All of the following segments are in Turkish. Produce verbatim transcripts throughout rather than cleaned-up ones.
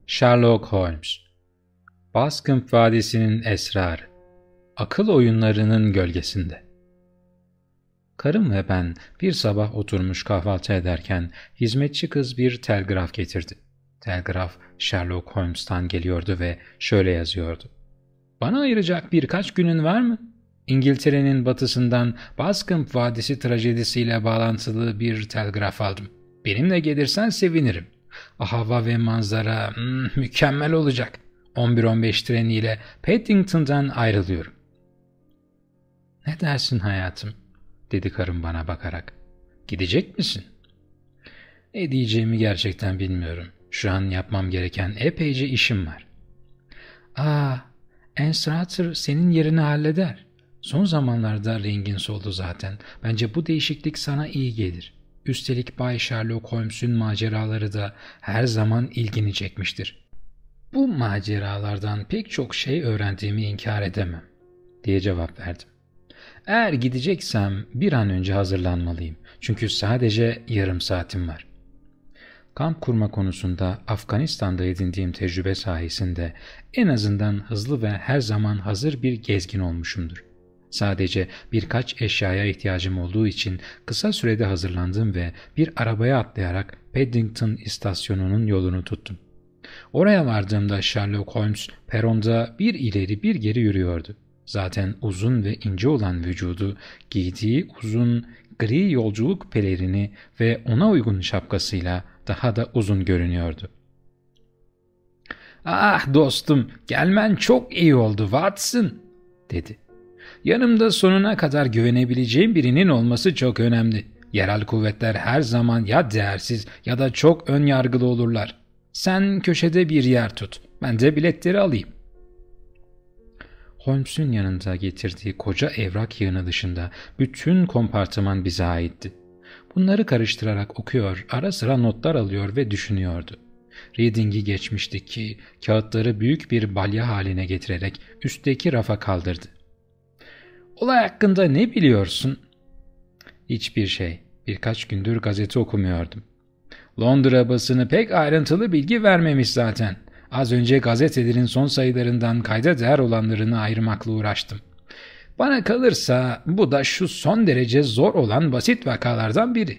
Sherlock Holmes, Baskerville Vadisi'nin esrarı, akıl oyunlarının gölgesinde. Karım ve ben bir sabah oturmuş kahvaltı ederken hizmetçi kız bir telgraf getirdi. Telgraf Sherlock Holmes'tan geliyordu ve şöyle yazıyordu: "Bana ayıracak birkaç günün var mı? İngiltere'nin batısından Baskerville Vadisi trajedisiyle bağlantılı bir telgraf aldım. Benimle gelirsen sevinirim. Hava ve manzara hmm, mükemmel olacak. on bir on beş treniyle Paddington'dan ayrılıyorum." "Ne dersin hayatım?" dedi karım bana bakarak. "Gidecek misin?" "Ne diyeceğimi gerçekten bilmiyorum. Şu an yapmam gereken epeyce işim var." "Aa, Anstruther senin yerini halleder. Son zamanlarda rengin soldu zaten. Bence bu değişiklik sana iyi gelir. Üstelik Bay Sherlock Holmes'un maceraları da her zaman ilgini çekmiştir." "Bu maceralardan pek çok şey öğrendiğimi inkar edemem," diye cevap verdim. "Eğer gideceksem bir an önce hazırlanmalıyım. Çünkü sadece yarım saatim var." Kamp kurma konusunda Afganistan'da edindiğim tecrübe sayesinde en azından hızlı ve her zaman hazır bir gezgin olmuşumdur. Sadece birkaç eşyaya ihtiyacım olduğu için kısa sürede hazırlandım ve bir arabaya atlayarak Paddington istasyonunun yolunu tuttum. Oraya vardığımda Sherlock Holmes peronda bir ileri bir geri yürüyordu. Zaten uzun ve ince olan vücudu, giydiği uzun gri yolculuk pelerini ve ona uygun şapkasıyla daha da uzun görünüyordu. "Ah dostum, gelmen çok iyi oldu Watson," dedi. "Yanımda sonuna kadar güvenebileceğim birinin olması çok önemli. Yerel kuvvetler her zaman ya değersiz ya da çok ön yargılı olurlar. Sen köşede bir yer tut, ben de biletleri alayım." Holmes'un yanında getirdiği koca evrak yığını dışında bütün kompartıman bize aitti. Bunları karıştırarak okuyor, ara sıra notlar alıyor ve düşünüyordu. Reading'i geçmişti ki kağıtları büyük bir balya haline getirerek üstteki rafa kaldırdı. "Olay hakkında ne biliyorsun?" "Hiçbir şey. Birkaç gündür gazete okumuyordum." "Londra basını pek ayrıntılı bilgi vermemiş zaten. Az önce gazetelerin son sayılarından kayda değer olanlarını ayırmakla uğraştım. Bana kalırsa bu da şu son derece zor olan basit vakalardan biri."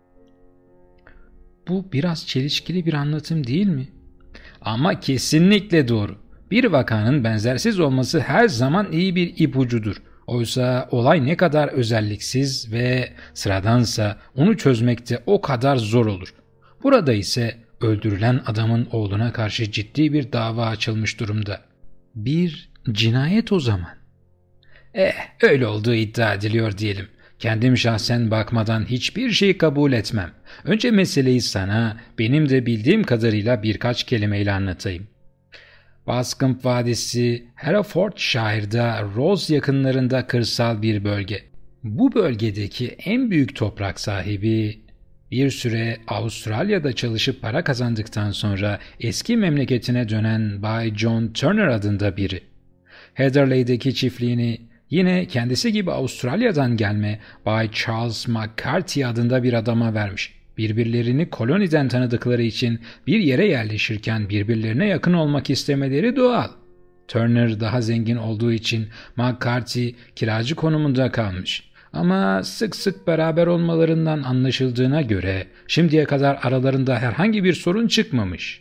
"Bu biraz çelişkili bir anlatım değil mi?" "Ama kesinlikle doğru. Bir vakanın benzersiz olması her zaman iyi bir ipucudur. Oysa olay ne kadar özelliksiz ve sıradansa onu çözmekte o kadar zor olur. Burada ise öldürülen adamın oğluna karşı ciddi bir dava açılmış durumda. Bir cinayet o zaman." "Eh, öyle olduğu iddia ediliyor diyelim. Kendim şahsen bakmadan hiçbir şey kabul etmem. Önce meseleyi sana benim de bildiğim kadarıyla birkaç kelimeyle anlatayım. Baskerville Vadisi, Herefordshire'da Ross yakınlarında kırsal bir bölge. Bu bölgedeki en büyük toprak sahibi, bir süre Avustralya'da çalışıp para kazandıktan sonra eski memleketine dönen Bay John Turner adında biri. Heatherley'deki çiftliğini yine kendisi gibi Avustralya'dan gelme Bay Charles McCarthy adında bir adama vermiş. Birbirlerini koloniden tanıdıkları için bir yere yerleşirken birbirlerine yakın olmak istemeleri doğal. Turner daha zengin olduğu için McCarthy kiracı konumunda kalmış. Ama sık sık beraber olmalarından anlaşıldığına göre şimdiye kadar aralarında herhangi bir sorun çıkmamış.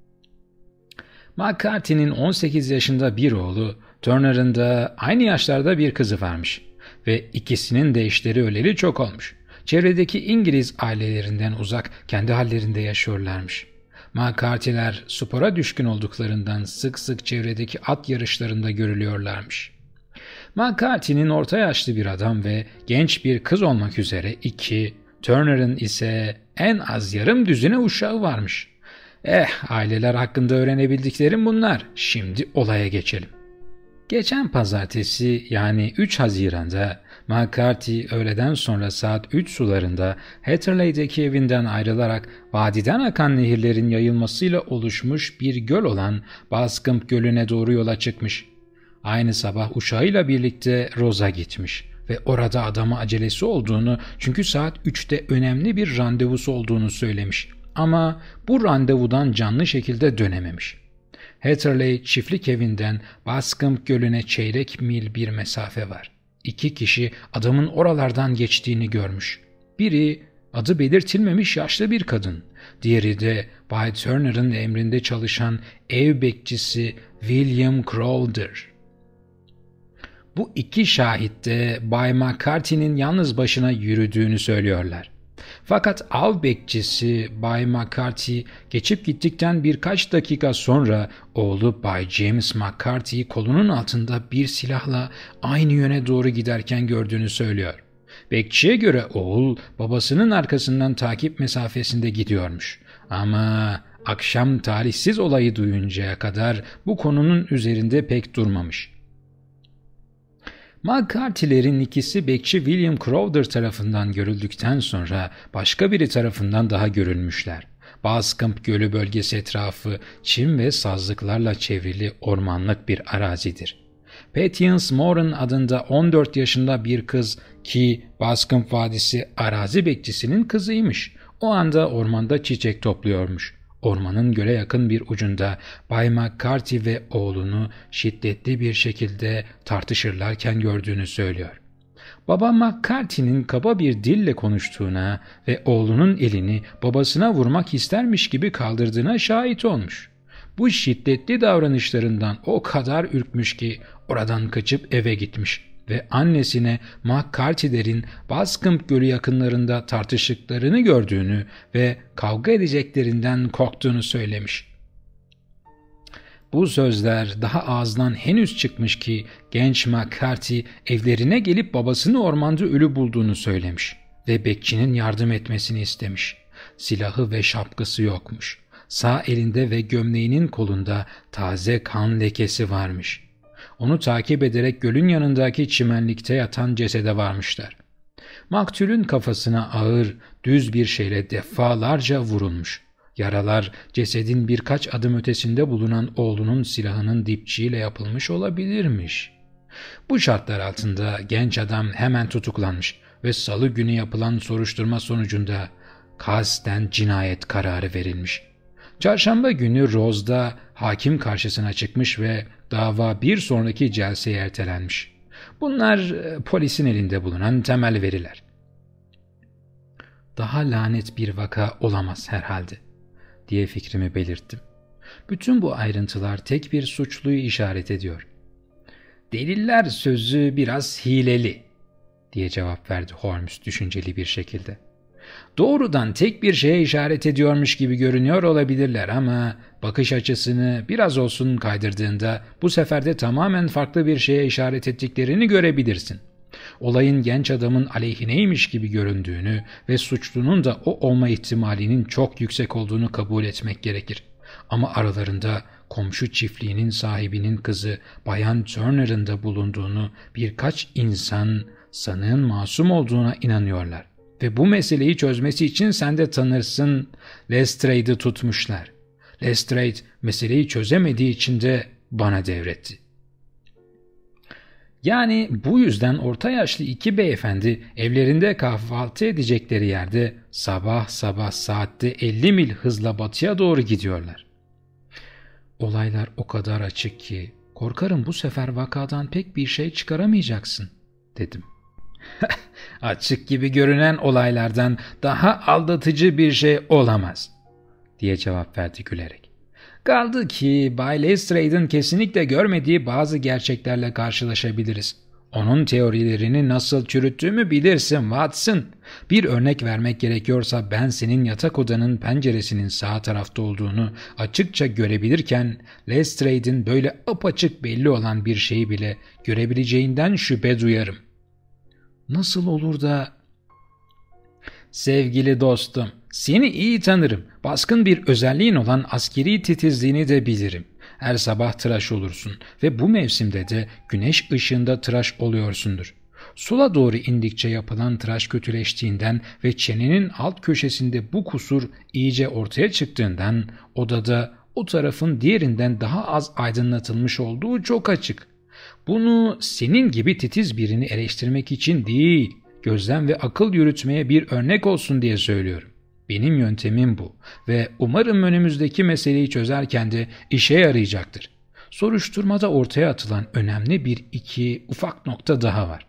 McCarthy'nin on sekiz yaşında bir oğlu, Turner'ın da aynı yaşlarda bir kızı varmış ve ikisinin de eşleri öleli çok olmuş. Çevredeki İngiliz ailelerinden uzak kendi hallerinde yaşıyorlarmış. McCarthy'ler spora düşkün olduklarından sık sık çevredeki at yarışlarında görülüyorlarmış. McCarthy'nin orta yaşlı bir adam ve genç bir kız olmak üzere iki, Turner'ın ise en az yarım düzine uşağı varmış. Eh, aileler hakkında öğrenebildiklerim bunlar. Şimdi olaya geçelim. Geçen pazartesi yani üç Haziran'da McCarthy öğleden sonra saat üç sularında Hatherley'deki evinden ayrılarak vadiden akan nehirlerin yayılmasıyla oluşmuş bir göl olan Baskerville Gölü'ne doğru yola çıkmış. Aynı sabah uşağıyla birlikte Rose'a gitmiş ve orada adama acelesi olduğunu çünkü saat üçte önemli bir randevusu olduğunu söylemiş. Ama bu randevudan canlı şekilde dönememiş. Hatterley çiftlik evinden Bascombe Gölü'ne çeyrek mil bir mesafe var. İki kişi adamın oralardan geçtiğini görmüş. Biri adı belirtilmemiş yaşlı bir kadın. Diğeri de Bay Turner'ın emrinde çalışan ev bekçisi William Crowther. Bu iki şahit de Bay McCarthy'nin yalnız başına yürüdüğünü söylüyorlar. Fakat av bekçisi Bay McCarthy geçip gittikten birkaç dakika sonra oğlu Bay James McCarthy'yi kolunun altında bir silahla aynı yöne doğru giderken gördüğünü söylüyor. Bekçiye göre oğul babasının arkasından takip mesafesinde gidiyormuş. Ama akşam talihsiz olayı duyuncaya kadar bu konunun üzerinde pek durmamış. McCarthy'lerin ikisi bekçi William Crowther tarafından görüldükten sonra başka biri tarafından daha görülmüşler. Bascombe Gölü bölgesi etrafı çim ve sazlıklarla çevrili ormanlık bir arazidir. Patience Moran adında on dört yaşında bir kız ki Bascombe Vadisi arazi bekçisinin kızıymış. O anda ormanda çiçek topluyormuş. Ormanın göle yakın bir ucunda Bay McCarthy ve oğlunu şiddetli bir şekilde tartışırlarken gördüğünü söylüyor. Baba McCarthy'nin kaba bir dille konuştuğuna ve oğlunun elini babasına vurmak istermiş gibi kaldırdığına şahit olmuş. Bu şiddetli davranışlarından o kadar ürkmüş ki oradan kaçıp eve gitmiş ve annesine McCarthy'lerin Bascombe Gölü yakınlarında tartıştıklarını gördüğünü ve kavga edeceklerinden korktuğunu söylemiş. Bu sözler daha ağzından henüz çıkmış ki genç McCarthy evlerine gelip babasını ormanda ölü bulduğunu söylemiş ve bekçinin yardım etmesini istemiş. Silahı ve şapkası yokmuş. Sağ elinde ve gömleğinin kolunda taze kan lekesi varmış. Onu takip ederek gölün yanındaki çimenlikte yatan cesede varmışlar. Maktulün kafasına ağır, düz bir şeyle defalarca vurulmuş. Yaralar cesedin birkaç adım ötesinde bulunan oğlunun silahının dipçiyle yapılmış olabilirmiş. Bu şartlar altında genç adam hemen tutuklanmış ve salı günü yapılan soruşturma sonucunda kasten cinayet kararı verilmiş. Çarşamba günü Rose'da hakim karşısına çıkmış ve dava bir sonraki celseye ertelenmiş. Bunlar e, polisin elinde bulunan temel veriler. Daha lanet bir vaka olamaz herhalde diye fikrimi belirttim. Bütün bu ayrıntılar tek bir suçluyu işaret ediyor. Deliller sözü biraz hileli diye cevap verdi Holmes düşünceli bir şekilde. Doğrudan tek bir şeye işaret ediyormuş gibi görünüyor olabilirler ama bakış açısını biraz olsun kaydırdığında bu sefer de tamamen farklı bir şeye işaret ettiklerini görebilirsin. Olayın genç adamın aleyhineymiş gibi göründüğünü ve suçlunun da o olma ihtimalinin çok yüksek olduğunu kabul etmek gerekir. Ama aralarında komşu çiftliğinin sahibinin kızı Bayan Turner'ın da bulunduğunu birkaç insan sanığın masum olduğuna inanıyorlar. Ve bu meseleyi çözmesi için sen de tanırsın, Lestrade'i tutmuşlar. Lestrade meseleyi çözemediği için de bana devretti. Yani bu yüzden orta yaşlı iki beyefendi evlerinde kahvaltı edecekleri yerde sabah sabah saatte elli mil hızla batıya doğru gidiyorlar. Olaylar o kadar açık ki korkarım bu sefer vakadan pek bir şey çıkaramayacaksın, dedim. Açık gibi görünen olaylardan daha aldatıcı bir şey olamaz, diye cevap verdi gülerek. Kaldı ki Bay Lestrade'in kesinlikle görmediği bazı gerçeklerle karşılaşabiliriz. Onun teorilerini nasıl çürüttüğümü bilirsin Watson. Bir örnek vermek gerekiyorsa ben senin yatak odanın penceresinin sağ tarafta olduğunu açıkça görebilirken Lestrade'in böyle apaçık belli olan bir şeyi bile görebileceğinden şüphe duyarım. Nasıl olur da... Sevgili dostum, seni iyi tanırım. Baskın bir özelliğin olan askeri titizliğini de bilirim. Her sabah tıraş olursun ve bu mevsimde de güneş ışığında tıraş oluyorsundur. Sola doğru indikçe yapılan tıraş kötüleştiğinden ve çenenin alt köşesinde bu kusur iyice ortaya çıktığından odada o tarafın diğerinden daha az aydınlatılmış olduğu çok açık. Bunu senin gibi titiz birini eleştirmek için değil, gözlem ve akıl yürütmeye bir örnek olsun diye söylüyorum. Benim yöntemim bu ve umarım önümüzdeki meseleyi çözerken de işe yarayacaktır. Soruşturmada ortaya atılan önemli bir iki ufak nokta daha var.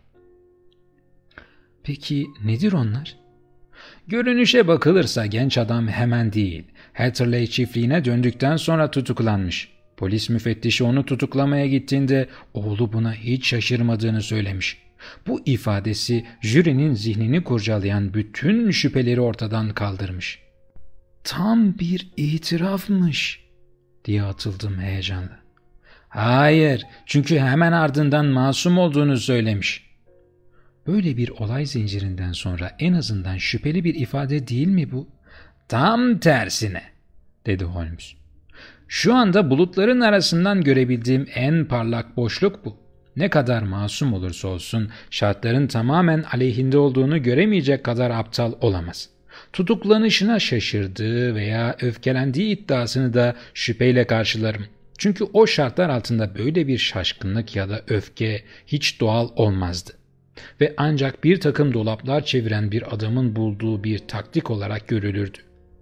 Peki nedir onlar? Görünüşe bakılırsa genç adam hemen değil, Hatterley çiftliğine döndükten sonra tutuklanmış. Polis müfettişi onu tutuklamaya gittiğinde oğlu buna hiç şaşırmadığını söylemiş. Bu ifadesi jürinin zihnini kurcalayan bütün şüpheleri ortadan kaldırmış. Tam bir itirafmış diye atıldım heyecanla. Hayır, çünkü hemen ardından masum olduğunu söylemiş. Böyle bir olay zincirinden sonra en azından şüpheli bir ifade değil mi bu? Tam tersine, dedi Holmes. Şu anda bulutların arasından görebildiğim en parlak boşluk bu. Ne kadar masum olursa olsun şartların tamamen aleyhinde olduğunu göremeyecek kadar aptal olamaz. Tutuklanışına şaşırdığı veya öfkelendiği iddiasını da şüpheyle karşılarım. Çünkü o şartlar altında böyle bir şaşkınlık ya da öfke hiç doğal olmazdı. Ve ancak bir takım dolaplar çeviren bir adamın bulduğu bir taktik olarak görülürdü.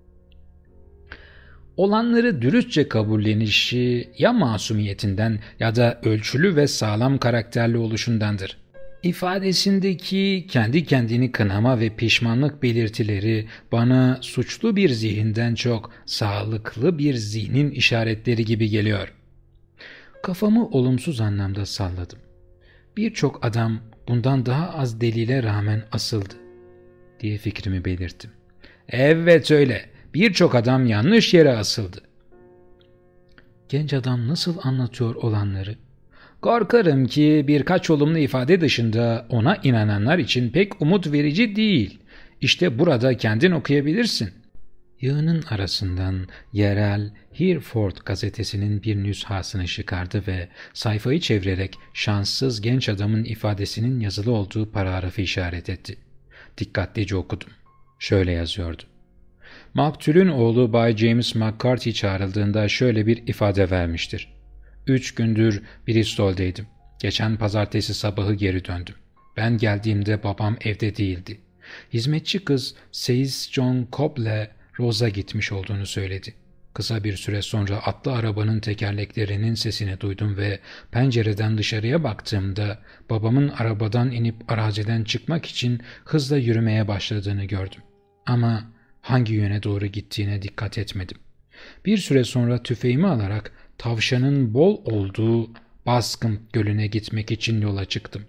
Olanları dürüstçe kabullenişi ya masumiyetinden ya da ölçülü ve sağlam karakterli oluşundandır. İfadesindeki kendi kendini kınama ve pişmanlık belirtileri bana suçlu bir zihinden çok sağlıklı bir zihnin işaretleri gibi geliyor. Kafamı olumsuz anlamda salladım. Birçok adam bundan daha az delile rağmen asıldı diye fikrimi belirttim. Evet öyle. Birçok adam yanlış yere asıldı. Genç adam nasıl anlatıyor olanları? Korkarım ki birkaç olumlu ifade dışında ona inananlar için pek umut verici değil. İşte burada kendin okuyabilirsin. Yığının arasından yerel Hereford gazetesinin bir nüshasını çıkardı ve sayfayı çevirerek şanssız genç adamın ifadesinin yazılı olduğu paragrafı işaret etti. Dikkatlice okudum. Şöyle yazıyordu. Maktulün oğlu Bay James McCarthy çağrıldığında şöyle bir ifade vermiştir. Üç gündür Bristol'deydim. Geçen pazartesi sabahı geri döndüm. Ben geldiğimde babam evde değildi. Hizmetçi kız Seyis John Cobb'le Rose'a gitmiş olduğunu söyledi. Kısa bir süre sonra atlı arabanın tekerleklerinin sesini duydum ve pencereden dışarıya baktığımda babamın arabadan inip araziden çıkmak için hızla yürümeye başladığını gördüm. Ama hangi yöne doğru gittiğine dikkat etmedim. Bir süre sonra tüfeğimi alarak tavşanın bol olduğu Bascombe Gölü'ne gitmek için yola çıktım.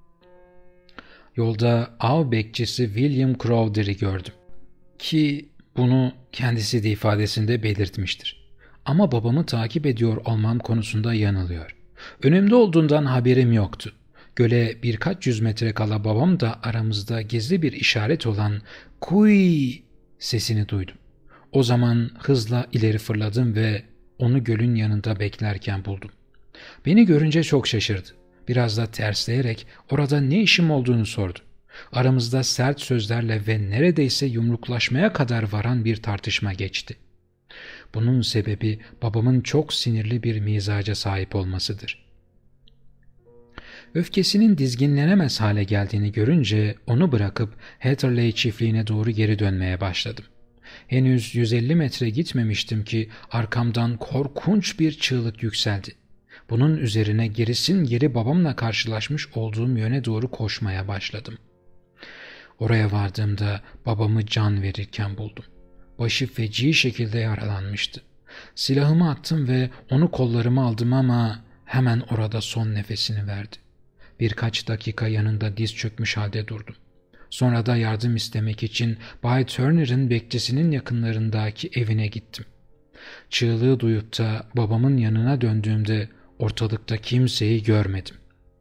Yolda av bekçisi William Crowder'ı gördüm. Ki bunu kendisi de ifadesinde belirtmiştir. Ama babamı takip ediyor olmam konusunda yanılıyor. Önümde olduğundan haberim yoktu. Göle birkaç yüz metre kala babam da aramızda gizli bir işaret olan "Kuy" sesini duydum. O zaman hızla ileri fırladım ve onu gölün yanında beklerken buldum. Beni görünce çok şaşırdı. Biraz da tersleyerek orada ne işim olduğunu sordu. Aramızda sert sözlerle ve neredeyse yumruklaşmaya kadar varan bir tartışma geçti. Bunun sebebi babamın çok sinirli bir mizaca sahip olmasıdır. Öfkesinin dizginlenemez hale geldiğini görünce onu bırakıp Hatterley çiftliğine doğru geri dönmeye başladım. Henüz yüz elli metre gitmemiştim ki arkamdan korkunç bir çığlık yükseldi. Bunun üzerine gerisin geri babamla karşılaşmış olduğum yöne doğru koşmaya başladım. Oraya vardığımda babamı can verirken buldum. Başı feci şekilde yaralanmıştı. Silahımı attım ve onu kollarıma aldım ama hemen orada son nefesini verdi. Birkaç dakika yanında diz çökmüş halde durdum. Sonra da yardım istemek için Bay Turner'ın bekçisinin yakınlarındaki evine gittim. Çığlığı duyup da babamın yanına döndüğümde ortalıkta kimseyi görmedim.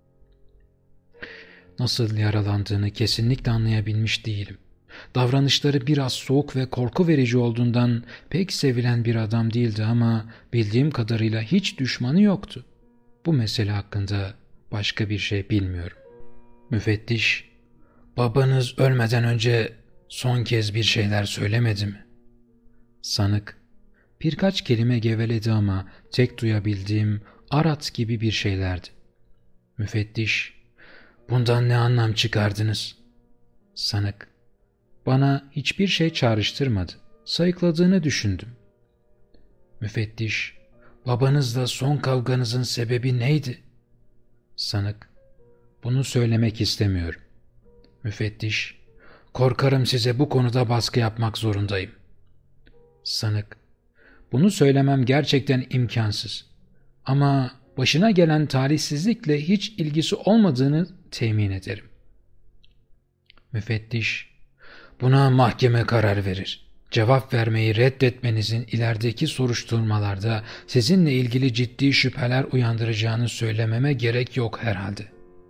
Nasıl yaralandığını kesinlikle anlayabilmiş değilim. Davranışları biraz soğuk ve korku verici olduğundan pek sevilen bir adam değildi ama bildiğim kadarıyla hiç düşmanı yoktu. Bu mesele hakkında başka bir şey bilmiyorum. Müfettiş, babanız ölmeden önce son kez bir şeyler söylemedi mi? Sanık, birkaç kelime geveledi ama tek duyabildiğim arat gibi bir şeylerdi. Müfettiş, bundan ne anlam çıkardınız? Sanık, bana hiçbir şey çağrıştırmadı. Sayıkladığını düşündüm. Müfettiş, babanızla son kavganızın sebebi neydi? Sanık, bunu söylemek istemiyorum. Müfettiş, korkarım size bu konuda baskı yapmak zorundayım. Sanık, bunu söylemem gerçekten imkansız. Ama başına gelen talihsizlikle hiç ilgisi olmadığını temin ederim. Müfettiş, buna mahkeme karar verir. Cevap vermeyi reddetmenizin ilerideki soruşturmalarda sizinle ilgili ciddi şüpheler uyandıracağını söylememe gerek yok herhalde.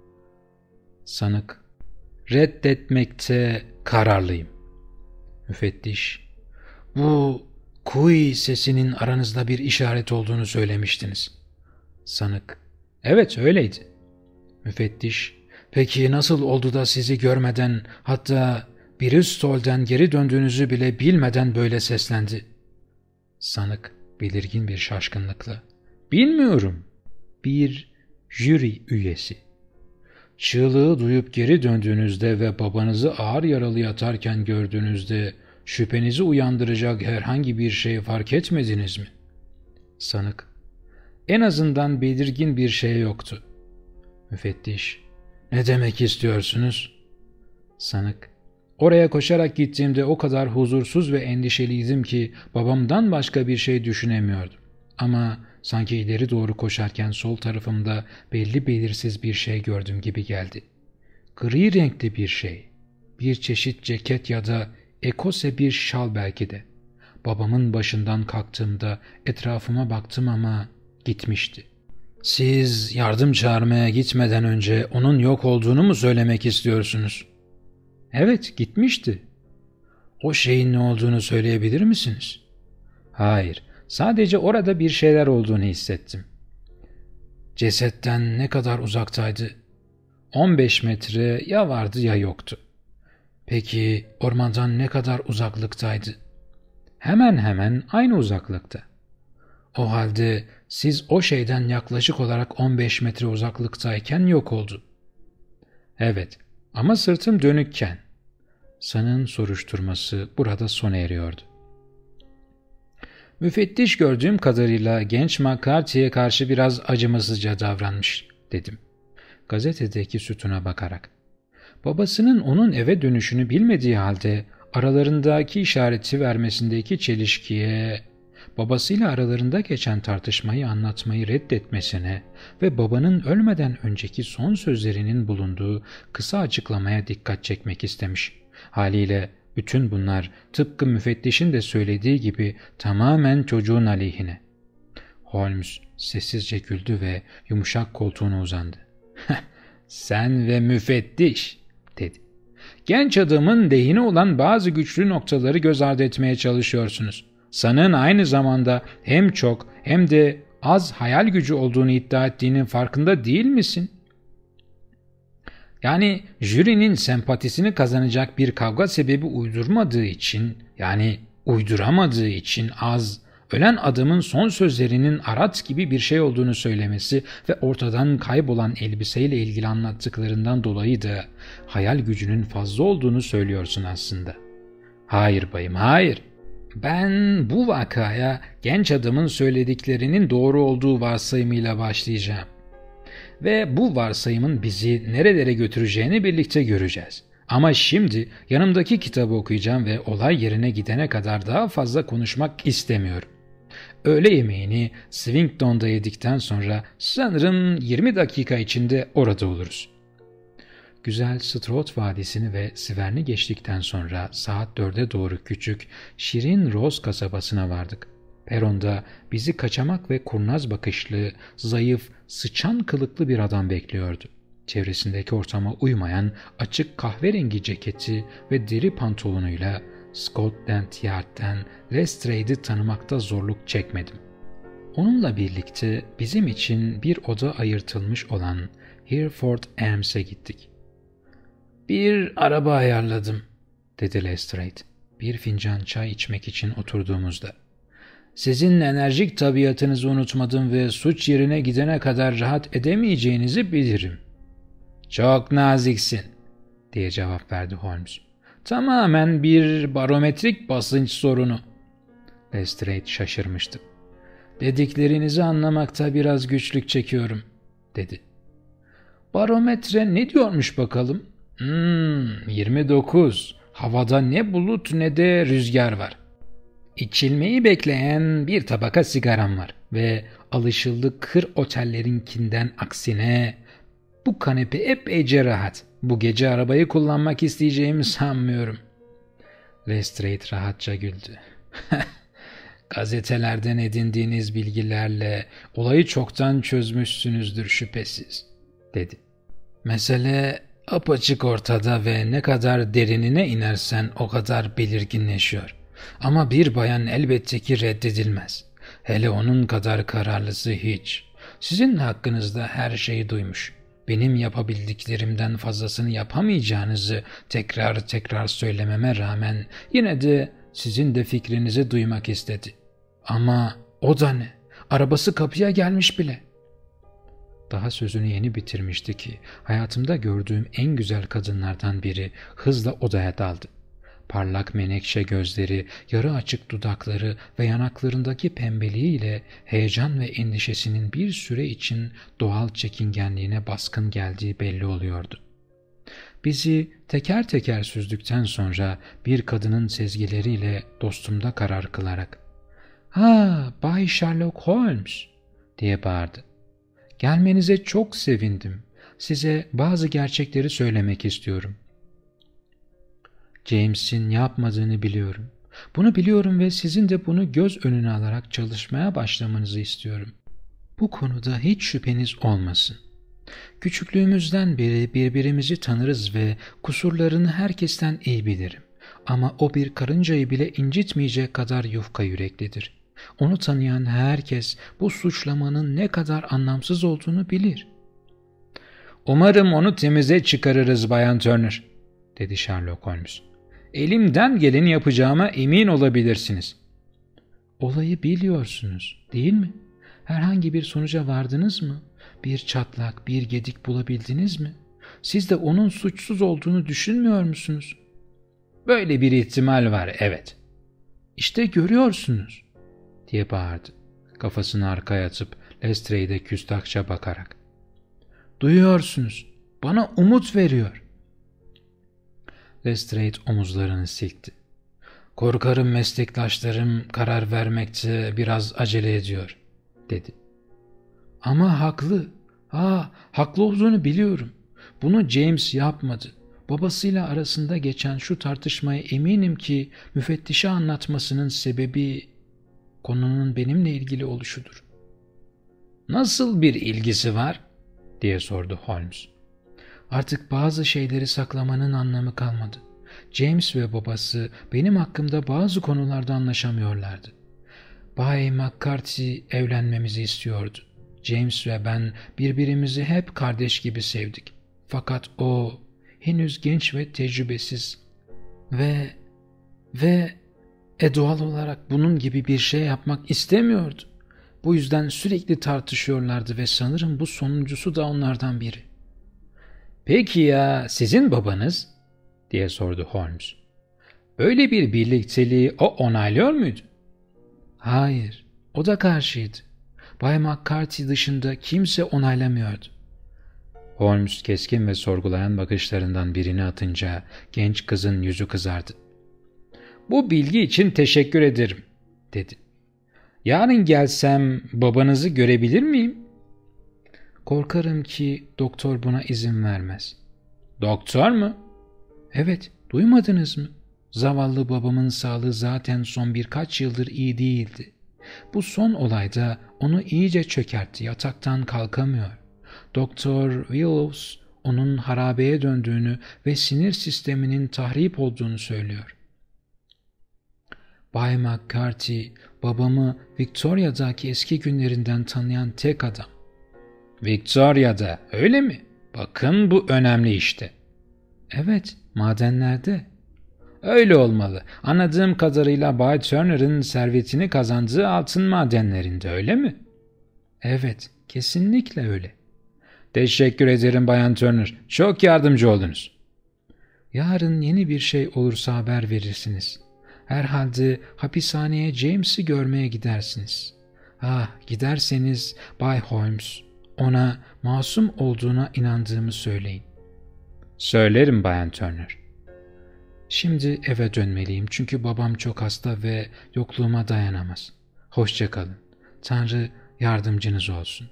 Sanık, reddetmekte kararlıyım. Müfettiş, bu kuy sesinin aranızda bir işaret olduğunu söylemiştiniz. Sanık, evet öyleydi. Müfettiş, peki nasıl oldu da sizi görmeden, hatta Bristol'den geri döndüğünüzü bile bilmeden böyle seslendi? Sanık belirgin bir şaşkınlıkla, bilmiyorum. Bir jüri üyesi. Çığlığı duyup geri döndüğünüzde ve babanızı ağır yaralı yatarken gördüğünüzde şüphenizi uyandıracak herhangi bir şey fark etmediniz mi? Sanık, en azından belirgin bir şey yoktu. Müfettiş, ne demek istiyorsunuz? Sanık, oraya koşarak gittiğimde o kadar huzursuz ve endişeliydim ki babamdan başka bir şey düşünemiyordum. Ama sanki ileri doğru koşarken sol tarafımda belli belirsiz bir şey gördüm gibi geldi. Gri renkli bir şey, bir çeşit ceket ya da ekose bir şal belki de. Babamın başından kalktığımda etrafıma baktım ama gitmişti. Siz yardım çağırmaya gitmeden önce onun yok olduğunu mu söylemek istiyorsunuz? Evet, gitmişti. O şeyin ne olduğunu söyleyebilir misiniz? Hayır, sadece orada bir şeyler olduğunu hissettim. Cesetten ne kadar uzaktaydı? on beş metre ya vardı ya yoktu. Peki ormandan ne kadar uzaklıktaydı? Hemen hemen aynı uzaklıkta. O halde siz o şeyden yaklaşık olarak on beş metre uzaklıktayken yok oldu. Evet, ama sırtım dönükken. Sanığın soruşturması burada sona eriyordu. Müfettiş gördüğüm kadarıyla genç McCarthy'ye karşı biraz acımasızca davranmış, dedim. Gazetedeki sütuna bakarak. Babasının onun eve dönüşünü bilmediği halde aralarındaki işareti vermesindeki çelişkiye, babasıyla aralarında geçen tartışmayı anlatmayı reddetmesine ve babanın ölmeden önceki son sözlerinin bulunduğu kısa açıklamaya dikkat çekmek istemiş. Haliyle bütün bunlar tıpkı müfettişin de söylediği gibi tamamen çocuğun aleyhine. Holmes sessizce güldü ve yumuşak koltuğuna uzandı. "Sen ve müfettiş," dedi. "Genç adamın lehine olan bazı güçlü noktaları göz ardı etmeye çalışıyorsunuz. Sanığın aynı zamanda hem çok hem de az hayal gücü olduğunu iddia ettiğinin farkında değil misin? Yani jürinin sempatisini kazanacak bir kavga sebebi uydurmadığı için, yani uyduramadığı için az, ölen adamın son sözlerinin arat gibi bir şey olduğunu söylemesi ve ortadan kaybolan elbiseyle ilgili anlattıklarından dolayı da hayal gücünün fazla olduğunu söylüyorsun aslında." "Hayır bayım, hayır. Ben bu vakaya genç adamın söylediklerinin doğru olduğu varsayımıyla başlayacağım. Ve bu varsayımın bizi nerelere götüreceğini birlikte göreceğiz. Ama şimdi yanımdaki kitabı okuyacağım ve olay yerine gidene kadar daha fazla konuşmak istemiyorum. Öğle yemeğini Swington'da yedikten sonra sanırım yirmi dakika içinde orada oluruz." Güzel Stroud Vadisi'ni ve Sivern'i geçtikten sonra saat dörde doğru küçük, şirin Rose kasabasına vardık. Peronda bizi kaçamak ve kurnaz bakışlı, zayıf, sıçan kılıklı bir adam bekliyordu. Çevresindeki ortama uymayan açık kahverengi ceketi ve deri pantolonuyla Scotland Yard'den Lestrade'i tanımakta zorluk çekmedim. Onunla birlikte bizim için bir oda ayırtılmış olan Hereford Arms'e gittik. "Bir araba ayarladım," dedi Lestrade, bir fincan çay içmek için oturduğumuzda. "Sizin enerjik tabiatınızı unutmadım ve suç yerine gidene kadar rahat edemeyeceğinizi bilirim." "Çok naziksin," diye cevap verdi Holmes. Tamamen bir barometrik basınç sorunu. Lestrade şaşırmıştı. Dediklerinizi anlamakta biraz güçlük çekiyorum, dedi. Barometre ne diyormuş bakalım? Hmm, yirmi dokuz. Havada ne bulut ne de rüzgar var. İçilmeyi bekleyen bir tabaka sigaram var ve alışıldık kır otellerinkinden aksine bu kanepe epeyce rahat. Bu gece arabayı kullanmak isteyeceğimi sanmıyorum. Lestrade rahatça güldü. Gazetelerden edindiğiniz bilgilerle olayı çoktan çözmüşsünüzdür şüphesiz, dedi. Mesele apaçık ortada ve ne kadar derinine inersen o kadar belirginleşiyor. Ama bir bayan elbette ki reddedilmez. Hele onun kadar kararlısı hiç. Sizin hakkınızda her şeyi duymuş. Benim yapabildiklerimden fazlasını yapamayacağınızı tekrar tekrar söylememe rağmen yine de sizin de fikrinizi duymak istedi. Ama o da ne? Arabası kapıya gelmiş bile. Daha sözünü yeni bitirmişti ki hayatımda gördüğüm en güzel kadınlardan biri hızla odaya daldı. Parlak menekşe gözleri, yarı açık dudakları ve yanaklarındaki pembeliğiyle heyecan ve endişesinin bir süre için doğal çekingenliğine baskın geldiği belli oluyordu. Bizi teker teker süzdükten sonra bir kadının sezgileriyle dostumda karar kılarak ''Ha, Bay Sherlock Holmes'' diye bağırdı. ''Gelmenize çok sevindim. Size bazı gerçekleri söylemek istiyorum. James'in yapmadığını biliyorum. Bunu biliyorum ve sizin de bunu göz önüne alarak çalışmaya başlamanızı istiyorum. Bu konuda hiç şüpheniz olmasın. Küçüklüğümüzden beri birbirimizi tanırız ve kusurlarını herkesten iyi bilirim. Ama o bir karıncayı bile incitmeyecek kadar yufka yüreklidir. Onu tanıyan herkes bu suçlamanın ne kadar anlamsız olduğunu bilir. ''Umarım onu temize çıkarırız Bayan Turner'' dedi Sherlock Holmes. ''Elimden geleni yapacağıma emin olabilirsiniz.'' ''Olayı biliyorsunuz, değil mi? Herhangi bir sonuca vardınız mı? Bir çatlak, bir gedik bulabildiniz mi? Siz de onun suçsuz olduğunu düşünmüyor musunuz?'' ''Böyle bir ihtimal var, evet.'' ''İşte görüyorsunuz'' diye bağırdı, kafasını arkaya atıp Lestrade'e küstahça bakarak. ''Duyuyorsunuz, bana umut veriyor.'' Lestrade omuzlarını silkti. ''Korkarım meslektaşlarım karar vermekte biraz acele ediyor.'' dedi. ''Ama haklı. Ha, haklı olduğunu biliyorum. Bunu James yapmadı. Babasıyla arasında geçen şu tartışmaya eminim ki müfettişe anlatmasının sebebi konunun benimle ilgili oluşudur.'' ''Nasıl bir ilgisi var?'' diye sordu Holmes. ''Artık bazı şeyleri saklamanın anlamı kalmadı. James ve babası benim hakkımda bazı konularda anlaşamıyorlardı. Bay McCarthy evlenmemizi istiyordu. James ve ben birbirimizi hep kardeş gibi sevdik. Fakat o henüz genç ve tecrübesiz ve ve e doğal olarak bunun gibi bir şey yapmak istemiyordu. Bu yüzden sürekli tartışıyorlardı ve sanırım bu sonuncusu da onlardan biri.'' ''Peki ya sizin babanız?'' diye sordu Holmes. ''Böyle bir birlikteliği o onaylıyor muydu?'' ''Hayır, o da karşıydı. Bay McCarthy dışında kimse onaylamıyordu.'' Holmes keskin ve sorgulayan bakışlarından birini atınca genç kızın yüzü kızardı. ''Bu bilgi için teşekkür ederim'' dedi. ''Yarın gelsem babanızı görebilir miyim?'' ''Korkarım ki doktor buna izin vermez.'' ''Doktor mu?'' ''Evet, duymadınız mı? Zavallı babamın sağlığı zaten son birkaç yıldır iyi değildi. Bu son olayda onu iyice çökertti, yataktan kalkamıyor. Doktor Willows onun harabeye döndüğünü ve sinir sisteminin tahrip olduğunu söylüyor. Bay McCarthy, babamı Victoria'daki eski günlerinden tanıyan tek adam. Victoria'da, öyle mi? Bakın bu önemli işte. Evet, madenlerde. Öyle olmalı. Anladığım kadarıyla Bay Turner'ın servetini kazandığı altın madenlerinde, öyle mi? Evet, kesinlikle öyle. Teşekkür ederim Bayan Turner. Çok yardımcı oldunuz. Yarın yeni bir şey olursa haber verirsiniz. Herhalde hapishaneye James'i görmeye gidersiniz. Ah, giderseniz Bay Holmes, ona masum olduğuna inandığımı söyleyin. Söylerim Bayan Turner. Şimdi eve dönmeliyim çünkü babam çok hasta ve yokluğuma dayanamaz. Hoşça kalın. Tanrı yardımcınız olsun.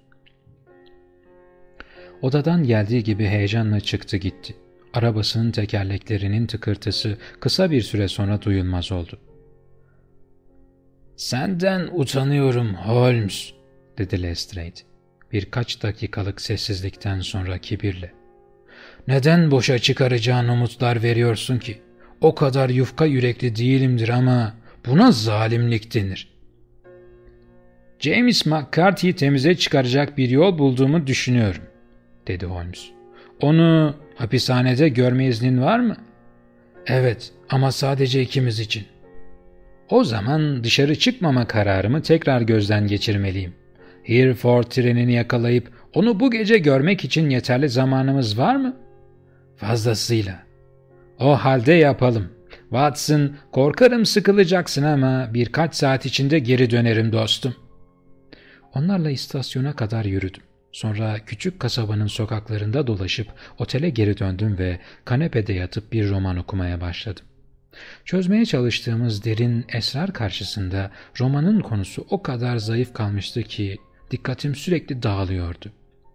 Odadan geldiği gibi heyecanla çıktı gitti. Arabasının tekerleklerinin tıkırtısı kısa bir süre sonra duyulmaz oldu. "Senden utanıyorum Holmes," dedi Lestrade. Birkaç dakikalık sessizlikten sonra kibirle. "Neden boşa çıkaracağın umutlar veriyorsun ki? O kadar yufka yürekli değilimdir ama buna zalimlik denir." "James McCarthy'yi temize çıkaracak bir yol bulduğumu düşünüyorum," dedi Holmes. "Onu hapishanede görme iznin var mı?" "Evet, ama sadece ikimiz için." "O zaman dışarı çıkmama kararımı tekrar gözden geçirmeliyim. Hereford trenini yakalayıp onu bu gece görmek için yeterli zamanımız var mı?" "Fazlasıyla." "O halde yapalım. Watson, korkarım sıkılacaksın ama birkaç saat içinde geri dönerim dostum." Onlarla istasyona kadar yürüdüm. Sonra küçük kasabanın sokaklarında dolaşıp otele geri döndüm ve kanepede yatıp bir roman okumaya başladım. Çözmeye çalıştığımız derin esrar karşısında romanın konusu o kadar zayıf kalmıştı ki dikkatim sürekli dağılıyordu.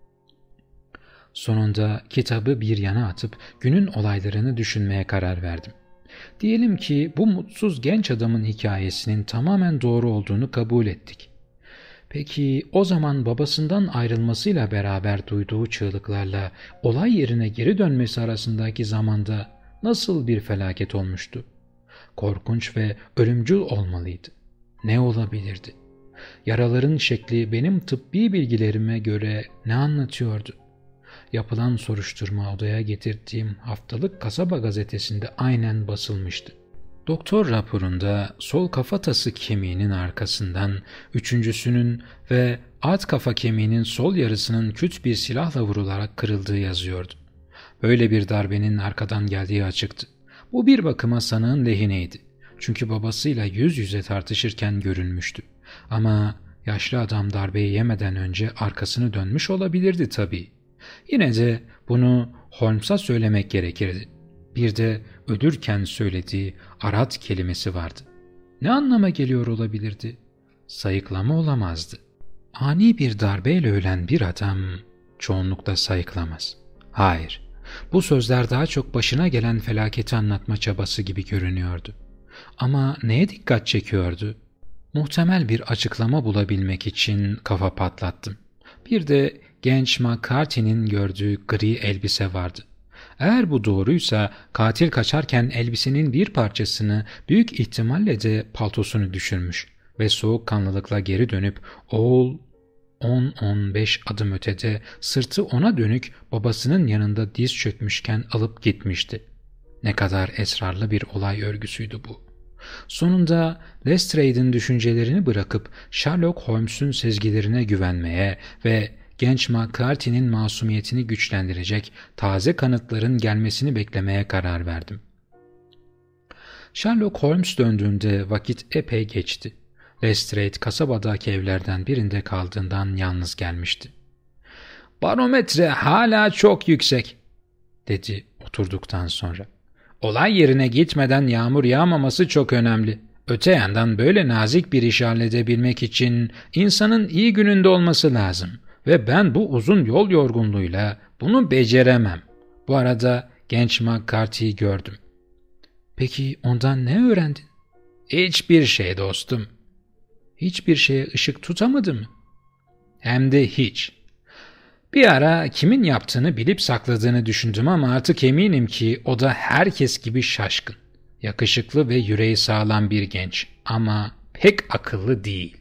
Sonunda kitabı bir yana atıp günün olaylarını düşünmeye karar verdim. Diyelim ki bu mutsuz genç adamın hikayesinin tamamen doğru olduğunu kabul ettik. Peki o zaman babasından ayrılmasıyla beraber duyduğu çığlıklarla olay yerine geri dönmesi arasındaki zamanda nasıl bir felaket olmuştu? Korkunç ve ölümcül olmalıydı. Ne olabilirdi? Yaraların şekli benim tıbbi bilgilerime göre ne anlatıyordu? Yapılan soruşturma odaya getirdiğim haftalık kasaba gazetesinde aynen basılmıştı. Doktor raporunda sol kafatası kemiğinin arkasından üçüncüsünün ve alt kafa kemiğinin sol yarısının küt bir silahla vurularak kırıldığı yazıyordu. Böyle bir darbenin arkadan geldiği açıktı. Bu bir bakıma sanığın lehineydi. Çünkü babasıyla yüz yüze tartışırken görünmüştü. Ama yaşlı adam darbeyi yemeden önce arkasını dönmüş olabilirdi tabii. Yine de bunu Holmes'a söylemek gerekirdi. Bir de ölürken söylediği arat kelimesi vardı. Ne anlama geliyor olabilirdi? Sayıklama olamazdı. Ani bir darbeyle ölen bir adam çoğunlukla sayıklamaz. Hayır, bu sözler daha çok başına gelen felaketi anlatma çabası gibi görünüyordu. Ama neye dikkat çekiyordu? Muhtemel bir açıklama bulabilmek için kafa patlattım. Bir de genç McCarthy'nin gördüğü gri elbise vardı. Eğer bu doğruysa katil kaçarken elbisenin bir parçasını büyük ihtimalle de paltosunu düşürmüş ve soğukkanlılıkla geri dönüp oğul on on beş adım ötede sırtı ona dönük babasının yanında diz çökmüşken alıp gitmişti. Ne kadar esrarlı bir olay örgüsüydü bu. Sonunda Lestrade'in düşüncelerini bırakıp Sherlock Holmes'un sezgilerine güvenmeye ve genç McCarthy'nin masumiyetini güçlendirecek taze kanıtların gelmesini beklemeye karar verdim. Sherlock Holmes döndüğünde vakit epey geçti. Lestrade kasabadaki evlerden birinde kaldığından yalnız gelmişti. "Barometre hala çok yüksek," dedi oturduktan sonra. "Olay yerine gitmeden yağmur yağmaması çok önemli. Öte yandan böyle nazik bir iş halledebilmek için insanın iyi gününde olması lazım. Ve ben bu uzun yol yorgunluğuyla bunu beceremem. Bu arada genç McCarthy'yi gördüm." "Peki ondan ne öğrendin?" "Hiçbir şey dostum." "Hiçbir şeye ışık tutamadı mı?" "Hem de hiç. Bir ara kimin yaptığını bilip sakladığını düşündüm ama artık eminim ki o da herkes gibi şaşkın. Yakışıklı ve yüreği sağlam bir genç ama pek akıllı değil."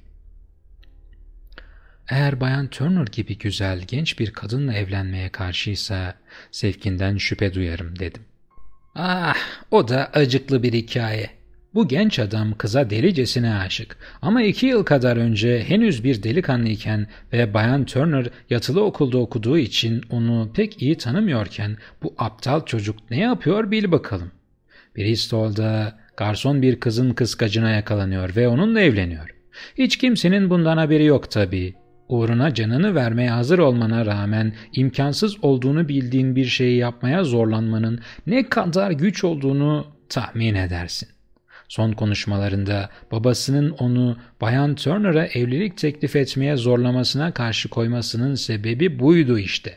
"Eğer Bayan Turner gibi güzel genç bir kadınla evlenmeye karşıysa sevkinden şüphe duyarım," dedim. "Ah, o da acıklı bir hikaye. Bu genç adam kıza delicesine aşık ama iki yıl kadar önce henüz bir delikanlıyken ve Bayan Turner yatılı okulda okuduğu için onu pek iyi tanımıyorken bu aptal çocuk ne yapıyor bil bakalım. Bristol'da garson bir kızın kıskacına yakalanıyor ve onunla evleniyor. Hiç kimsenin bundan haberi yok tabii. Uğruna canını vermeye hazır olmana rağmen imkansız olduğunu bildiğin bir şeyi yapmaya zorlanmanın ne kadar güç olduğunu tahmin edersin. Son konuşmalarında babasının onu Bayan Turner'a evlilik teklif etmeye zorlamasına karşı koymasının sebebi buydu işte.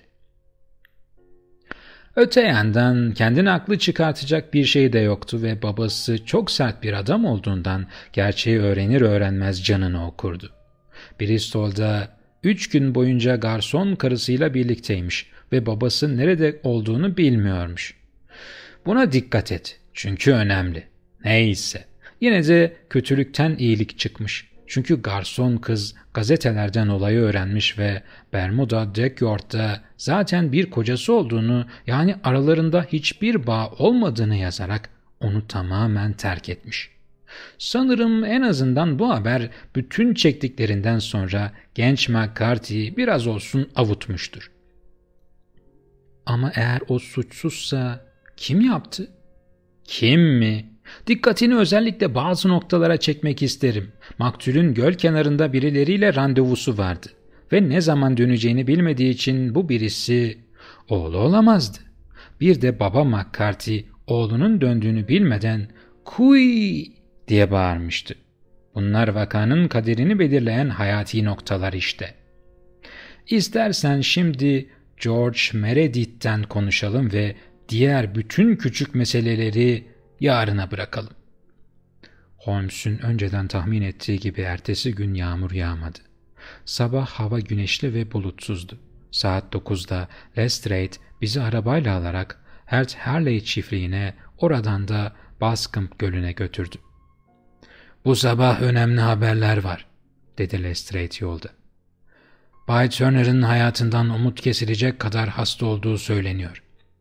Öte yandan kendini haklı çıkartacak bir şey de yoktu ve babası çok sert bir adam olduğundan gerçeği öğrenir öğrenmez canını okurdu. Bristol'da üç gün boyunca garson karısıyla birlikteymiş ve babası nerede olduğunu bilmiyormuş. Buna dikkat et çünkü önemli. Neyse, yine de kötülükten iyilik çıkmış. Çünkü garson kız gazetelerden olayı öğrenmiş ve Bermuda Dockyard'da zaten bir kocası olduğunu, yani aralarında hiçbir bağ olmadığını yazarak onu tamamen terk etmiş. Sanırım en azından bu haber bütün çektiklerinden sonra genç McCarthy'yi biraz olsun avutmuştur. Ama eğer o suçsuzsa kim yaptı? Kim mi? Dikkatini özellikle bazı noktalara çekmek isterim. Maktulün göl kenarında birileriyle randevusu vardı ve ne zaman döneceğini bilmediği için bu birisi oğlu olamazdı. Bir de baba McCarthy oğlunun döndüğünü bilmeden "Kuy!" diye bağırmıştı. Bunlar vakanın kaderini belirleyen hayati noktalar işte. İstersen şimdi George Meredith'ten konuşalım ve diğer bütün küçük meseleleri yarına bırakalım. Holmes'un önceden tahmin ettiği gibi ertesi gün yağmur yağmadı. Sabah hava güneşli ve bulutsuzdu. Saat dokuzda Lestrade bizi arabayla alarak Hert Harley çiftliğine, oradan da Bascombe Gölü'ne götürdü. "Bu sabah önemli haberler var," dedi Lestrade yolda. "Bay Turner'ın hayatından umut kesilecek kadar hasta olduğu söyleniyor."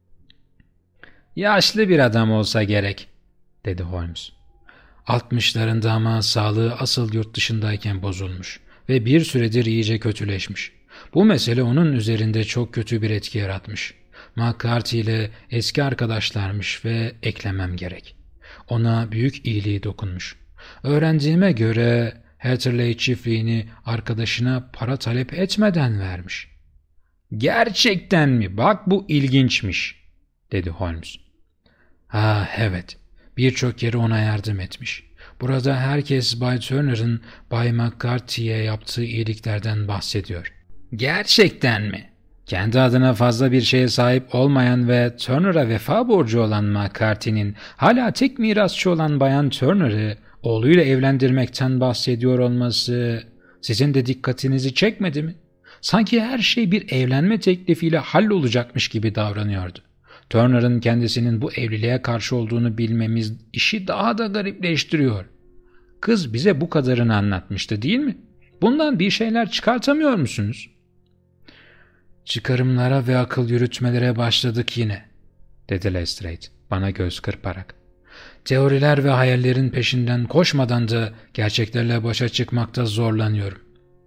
"Yaşlı bir adam olsa gerek," dedi Holmes. "Altmışlarında ama sağlığı asıl yurt dışındayken bozulmuş ve bir süredir iyice kötüleşmiş. Bu mesele onun üzerinde çok kötü bir etki yaratmış. McCarthy ile eski arkadaşlarmış ve eklemem gerek. Ona büyük iyiliği dokunmuş. Öğrendiğime göre Hatterley çiftliğini arkadaşına para talep etmeden vermiş." "Gerçekten mi? Bak bu ilginçmiş," dedi Holmes. "Ha evet, birçok yere ona yardım etmiş. Burada herkes Bay Turner'ın Bay McCarthy'ye yaptığı iyiliklerden bahsediyor." "Gerçekten mi?" Kendi adına fazla bir şeye sahip olmayan ve Turner'a vefa borcu olan McCarthy'nin hala tek mirasçı olan Bayan Turner'ı oğluyla evlendirmekten bahsediyor olması sizin de dikkatinizi çekmedi mi? Sanki her şey bir evlenme teklifiyle hallolacakmış gibi davranıyordu. Turner'ın kendisinin bu evliliğe karşı olduğunu bilmemiz işi daha da garipleştiriyor. Kız bize bu kadarını anlatmıştı değil mi? Bundan bir şeyler çıkartamıyor musunuz? "Çıkarımlara ve akıl yürütmelere başladık yine," dedi Lestrade bana göz kırparak. "Teoriler ve hayallerin peşinden koşmadan da gerçeklerle başa çıkmakta zorlanıyorum."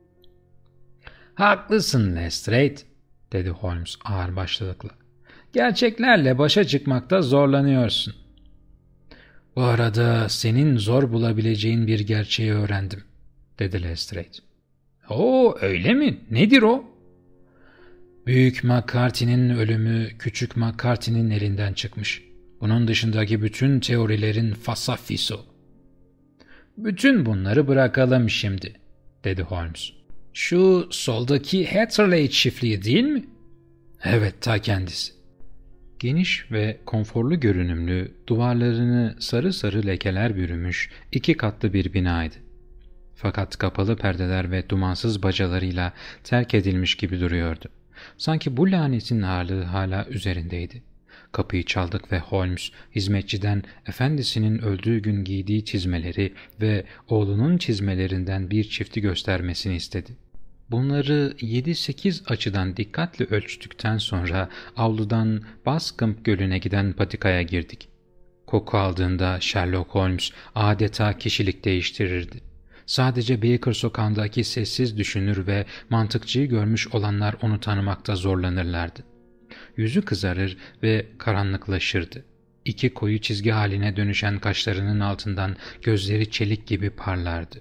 "Haklısın Lestrade," dedi Holmes ağırbaşlılıkla. "Gerçeklerle başa çıkmakta zorlanıyorsun." "Bu arada senin zor bulabileceğin bir gerçeği öğrendim," dedi Lestrade. "Oo, öyle mi? Nedir o?" "Büyük McCarthy'nin ölümü küçük McCarthy'nin elinden çıkmış. Bunun dışındaki bütün teorilerin fasafiso." "Bütün bunları bırakalım şimdi," dedi Holmes. "Şu soldaki Hatterley çiftliği değil mi?" "Evet, ta kendisi." Geniş ve konforlu görünümlü, duvarlarını sarı sarı lekeler bürümüş iki katlı bir binaydı. Fakat kapalı perdeler ve dumansız bacalarıyla terk edilmiş gibi duruyordu. Sanki bu lanetin ağırlığı hala üzerindeydi. Kapıyı çaldık ve Holmes hizmetçiden efendisinin öldüğü gün giydiği çizmeleri ve oğlunun çizmelerinden bir çifti göstermesini istedi. Bunları yedi sekiz açıdan dikkatle ölçtükten sonra avludan Bascombe Gölü'ne giden patikaya girdik. Koku aldığında Sherlock Holmes adeta kişilik değiştirirdi. Sadece Baker sokağındaki sessiz düşünür ve mantıkçıyı görmüş olanlar onu tanımakta zorlanırlardı. Yüzü kızarır ve karanlıklaşırdı. İki koyu çizgi haline dönüşen kaşlarının altından gözleri çelik gibi parlardı.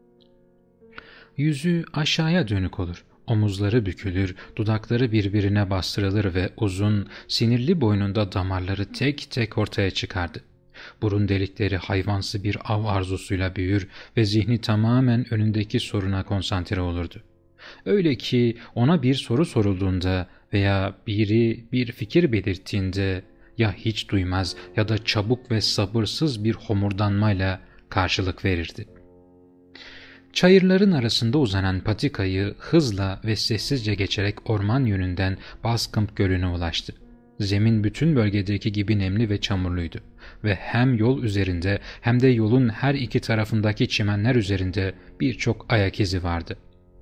Yüzü aşağıya dönük olur. Omuzları bükülür, dudakları birbirine bastırılır ve uzun, sinirli boynunda damarları tek tek ortaya çıkardı. Burun delikleri hayvansı bir av arzusuyla büyür ve zihni tamamen önündeki soruna konsantre olurdu. Öyle ki ona bir soru sorulduğunda veya biri bir fikir belirttiğinde ya hiç duymaz ya da çabuk ve sabırsız bir homurdanmayla karşılık verirdi. Çayırların arasında uzanan patikayı hızla ve sessizce geçerek orman yönünden Bascombe Gölü'ne ulaştı. Zemin bütün bölgedeki gibi nemli ve çamurluydu ve hem yol üzerinde hem de yolun her iki tarafındaki çimenler üzerinde birçok ayak izi vardı.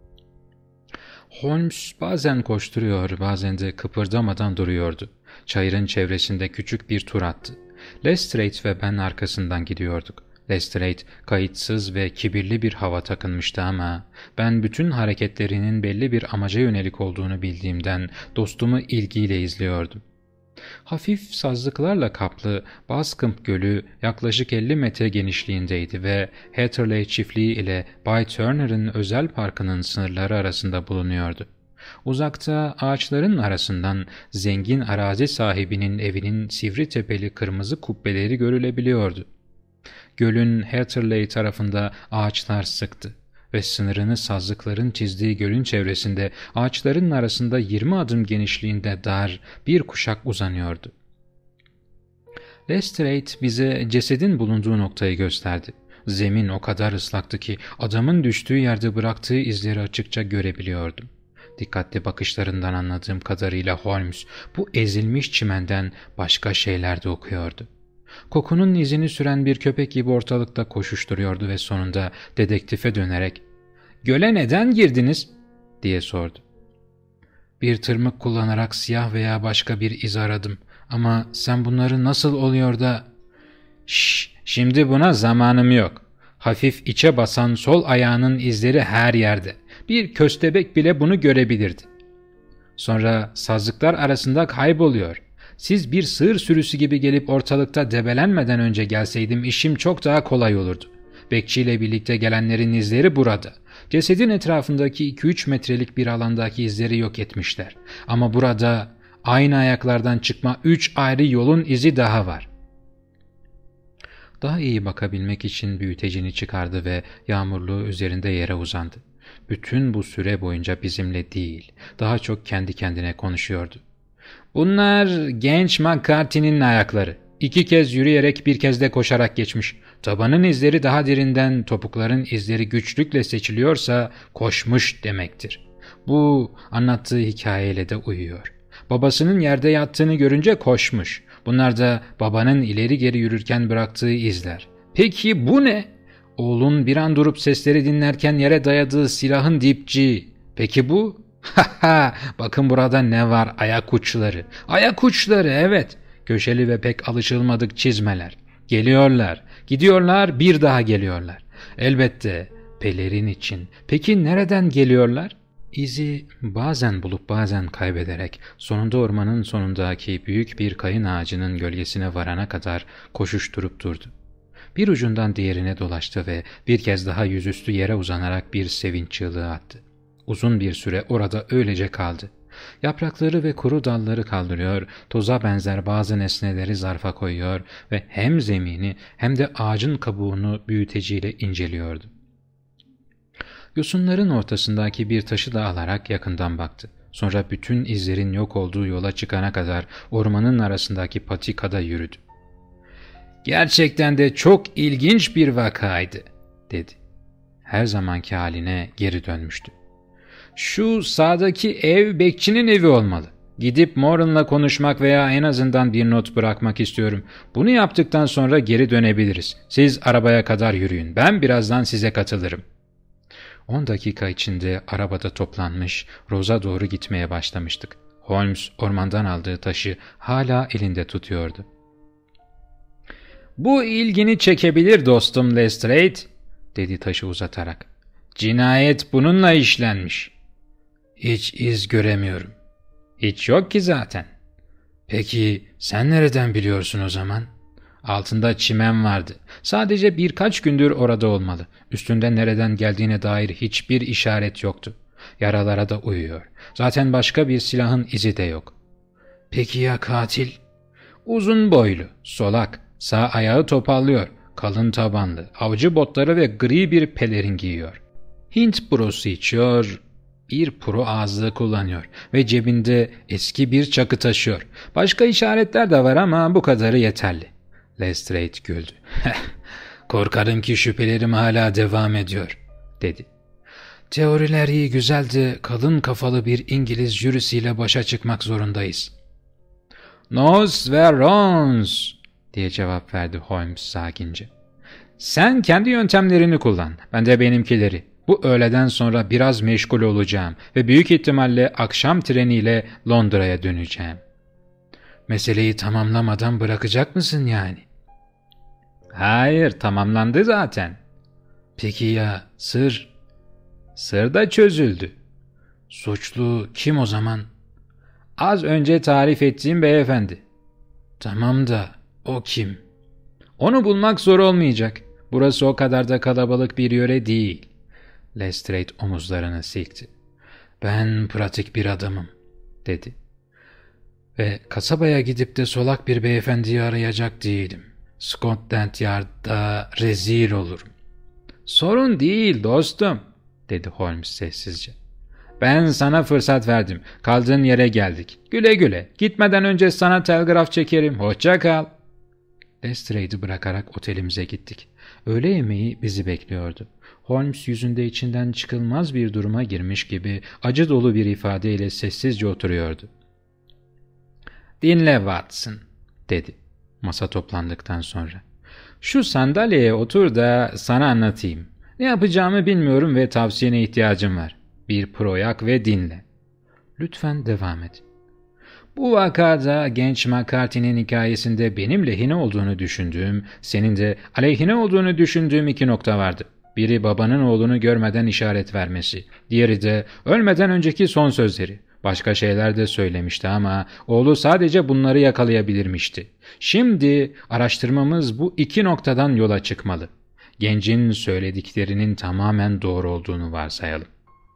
Holmes bazen koşturuyor, bazen de kıpırdamadan duruyordu. Çayırın çevresinde küçük bir tur attı. Lestrade ve ben arkasından gidiyorduk. Lestrade kayıtsız ve kibirli bir hava takınmıştı ama ben bütün hareketlerinin belli bir amaca yönelik olduğunu bildiğimden dostumu ilgiyle izliyordum. Hafif sazlıklarla kaplı Bascombe Gölü yaklaşık elli metre genişliğindeydi ve Hatterley çiftliği ile Bay Turner'ın özel parkının sınırları arasında bulunuyordu. Uzakta ağaçların arasından zengin arazi sahibinin evinin sivri tepeli kırmızı kubbeleri görülebiliyordu. Gölün Hatterley tarafında ağaçlar sıktı ve sınırını sazlıkların çizdiği gölün çevresinde ağaçların arasında yirmi adım genişliğinde dar bir kuşak uzanıyordu. Lestrade bize cesedin bulunduğu noktayı gösterdi. Zemin o kadar ıslaktı ki adamın düştüğü yerde bıraktığı izleri açıkça görebiliyordum. Dikkatli bakışlarından anladığım kadarıyla Holmes bu ezilmiş çimenden başka şeyler de okuyordu. Kokunun izini süren bir köpek gibi ortalıkta koşuşturuyordu ve sonunda dedektife dönerek "Göle neden girdiniz?" diye sordu. "Bir tırmık kullanarak siyah veya başka bir iz aradım ama sen bunları nasıl oluyor da..." "Şşş, şimdi buna zamanım yok. Hafif içe basan sol ayağının izleri her yerde. Bir köstebek bile bunu görebilirdi. Sonra sazlıklar arasında kayboluyor. Siz bir sığır sürüsü gibi gelip ortalıkta debelenmeden önce gelseydim işim çok daha kolay olurdu. Bekçiyle birlikte gelenlerin izleri burada. Cesedin etrafındaki iki üç metrelik bir alandaki izleri yok etmişler. Ama burada aynı ayaklardan çıkma üç ayrı yolun izi daha var." Daha iyi bakabilmek için büyütecini çıkardı ve yağmurluğu üzerinde yere uzandı. Bütün bu süre boyunca bizimle değil, daha çok kendi kendine konuşuyordu. "Bunlar genç McCarthy'nin ayakları. İki kez yürüyerek bir kez de koşarak geçmiş. Tabanın izleri daha derinden, topukların izleri güçlükle seçiliyorsa koşmuş demektir. Bu anlattığı hikayeyle de uyuyor. Babasının yerde yattığını görünce koşmuş. Bunlar da babanın ileri geri yürürken bıraktığı izler. Peki bu ne? Oğlun bir an durup sesleri dinlerken yere dayadığı silahın dipçiği. Peki bu? Haha, bakın burada ne var? Ayak uçları. Ayak uçları, evet. Köşeli ve pek alışılmadık çizmeler. Geliyorlar, gidiyorlar, bir daha geliyorlar. Elbette pelerin için. Peki nereden geliyorlar? İzi bazen bulup bazen kaybederek sonunda ormanın sonundaki büyük bir kayın ağacının gölgesine varana kadar koşuşturup durdu. Bir ucundan diğerine dolaştı ve bir kez daha yüzüstü yere uzanarak bir sevinç çığlığı attı. Uzun bir süre orada öylece kaldı. Yaprakları ve kuru dalları kaldırıyor, toza benzer bazı nesneleri zarfa koyuyor ve hem zemini hem de ağacın kabuğunu büyüteciyle inceliyordu. Yosunların ortasındaki bir taşı da alarak yakından baktı. Sonra bütün izlerin yok olduğu yola çıkana kadar ormanın arasındaki patikada yürüdü. "Gerçekten de çok ilginç bir vakaydı," dedi. Her zamanki haline geri dönmüştü. "Şu sağdaki ev bekçinin evi olmalı. Gidip Moran'la konuşmak veya en azından bir not bırakmak istiyorum. Bunu yaptıktan sonra geri dönebiliriz. Siz arabaya kadar yürüyün. Ben birazdan size katılırım." On dakika içinde arabada toplanmış, Rose'a doğru gitmeye başlamıştık. Holmes ormandan aldığı taşı hala elinde tutuyordu. ''Bu ilgini çekebilir dostum Lestrade'' dedi taşı uzatarak. ''Cinayet bununla işlenmiş.'' ''Hiç iz göremiyorum.'' ''Hiç yok ki zaten.'' ''Peki sen nereden biliyorsun o zaman?'' ''Altında çimen vardı. Sadece birkaç gündür orada olmalı. Üstünde nereden geldiğine dair hiçbir işaret yoktu. Yaralara da uyuyor. Zaten başka bir silahın izi de yok.'' ''Peki ya katil?'' ''Uzun boylu, solak, sağ ayağı topallıyor, kalın tabanlı, avcı botları ve gri bir pelerin giyiyor. Hint purosu içiyor, bir puro ağızlığı kullanıyor ve cebinde eski bir çakı taşıyor. Başka işaretler de var ama bu kadarı yeterli.'' Lestrade güldü. ''Korkarım ki şüphelerim hala devam ediyor.'' dedi. ''Teoriler iyi güzel de kalın kafalı bir İngiliz jürisiyle başa çıkmak zorundayız.'' ''Nos ve rons'' diye cevap verdi Holmes sakince. ''Sen kendi yöntemlerini kullan, ben de benimkileri. Bu öğleden sonra biraz meşgul olacağım ve büyük ihtimalle akşam treniyle Londra'ya döneceğim.'' ''Meseleyi tamamlamadan bırakacak mısın yani?'' ''Hayır, tamamlandı zaten.'' ''Peki ya sır?'' ''Sır da çözüldü.'' ''Suçlu kim o zaman?'' ''Az önce tarif ettiğim beyefendi.'' ''Tamam da o kim?'' ''Onu bulmak zor olmayacak. Burası o kadar da kalabalık bir yöre değil.'' Lestrade omuzlarını silkti. ''Ben pratik bir adamım.'' dedi. ''Ve kasabaya gidip de solak bir beyefendiyi arayacak değilim. Scotland Yard'da rezil olurum.'' ''Sorun değil dostum.'' dedi Holmes sessizce. ''Ben sana fırsat verdim. Kaldığın yere geldik. Güle güle. Gitmeden önce sana telgraf çekerim. Hoşça kal.'' Lestrade'i bırakarak otelimize gittik. Öğle yemeği bizi bekliyordu. Holmes yüzünde içinden çıkılmaz bir duruma girmiş gibi acı dolu bir ifadeyle sessizce oturuyordu. ''Dinle Watson'' dedi masa toplandıktan sonra. ''Şu sandalyeye otur da sana anlatayım. Ne yapacağımı bilmiyorum ve tavsiyene ihtiyacım var. Bir proyak ve dinle.'' ''Lütfen devam et.'' ''Bu vakada genç McCarthy'nin hikayesinde benim lehine olduğunu düşündüğüm, senin de aleyhine olduğunu düşündüğüm iki nokta vardı. Biri babanın oğlunu görmeden işaret vermesi, diğeri de ölmeden önceki son sözleri. Başka şeyler de söylemişti ama oğlu sadece bunları yakalayabilirmişti. Şimdi araştırmamız bu iki noktadan yola çıkmalı. Gencin söylediklerinin tamamen doğru olduğunu varsayalım.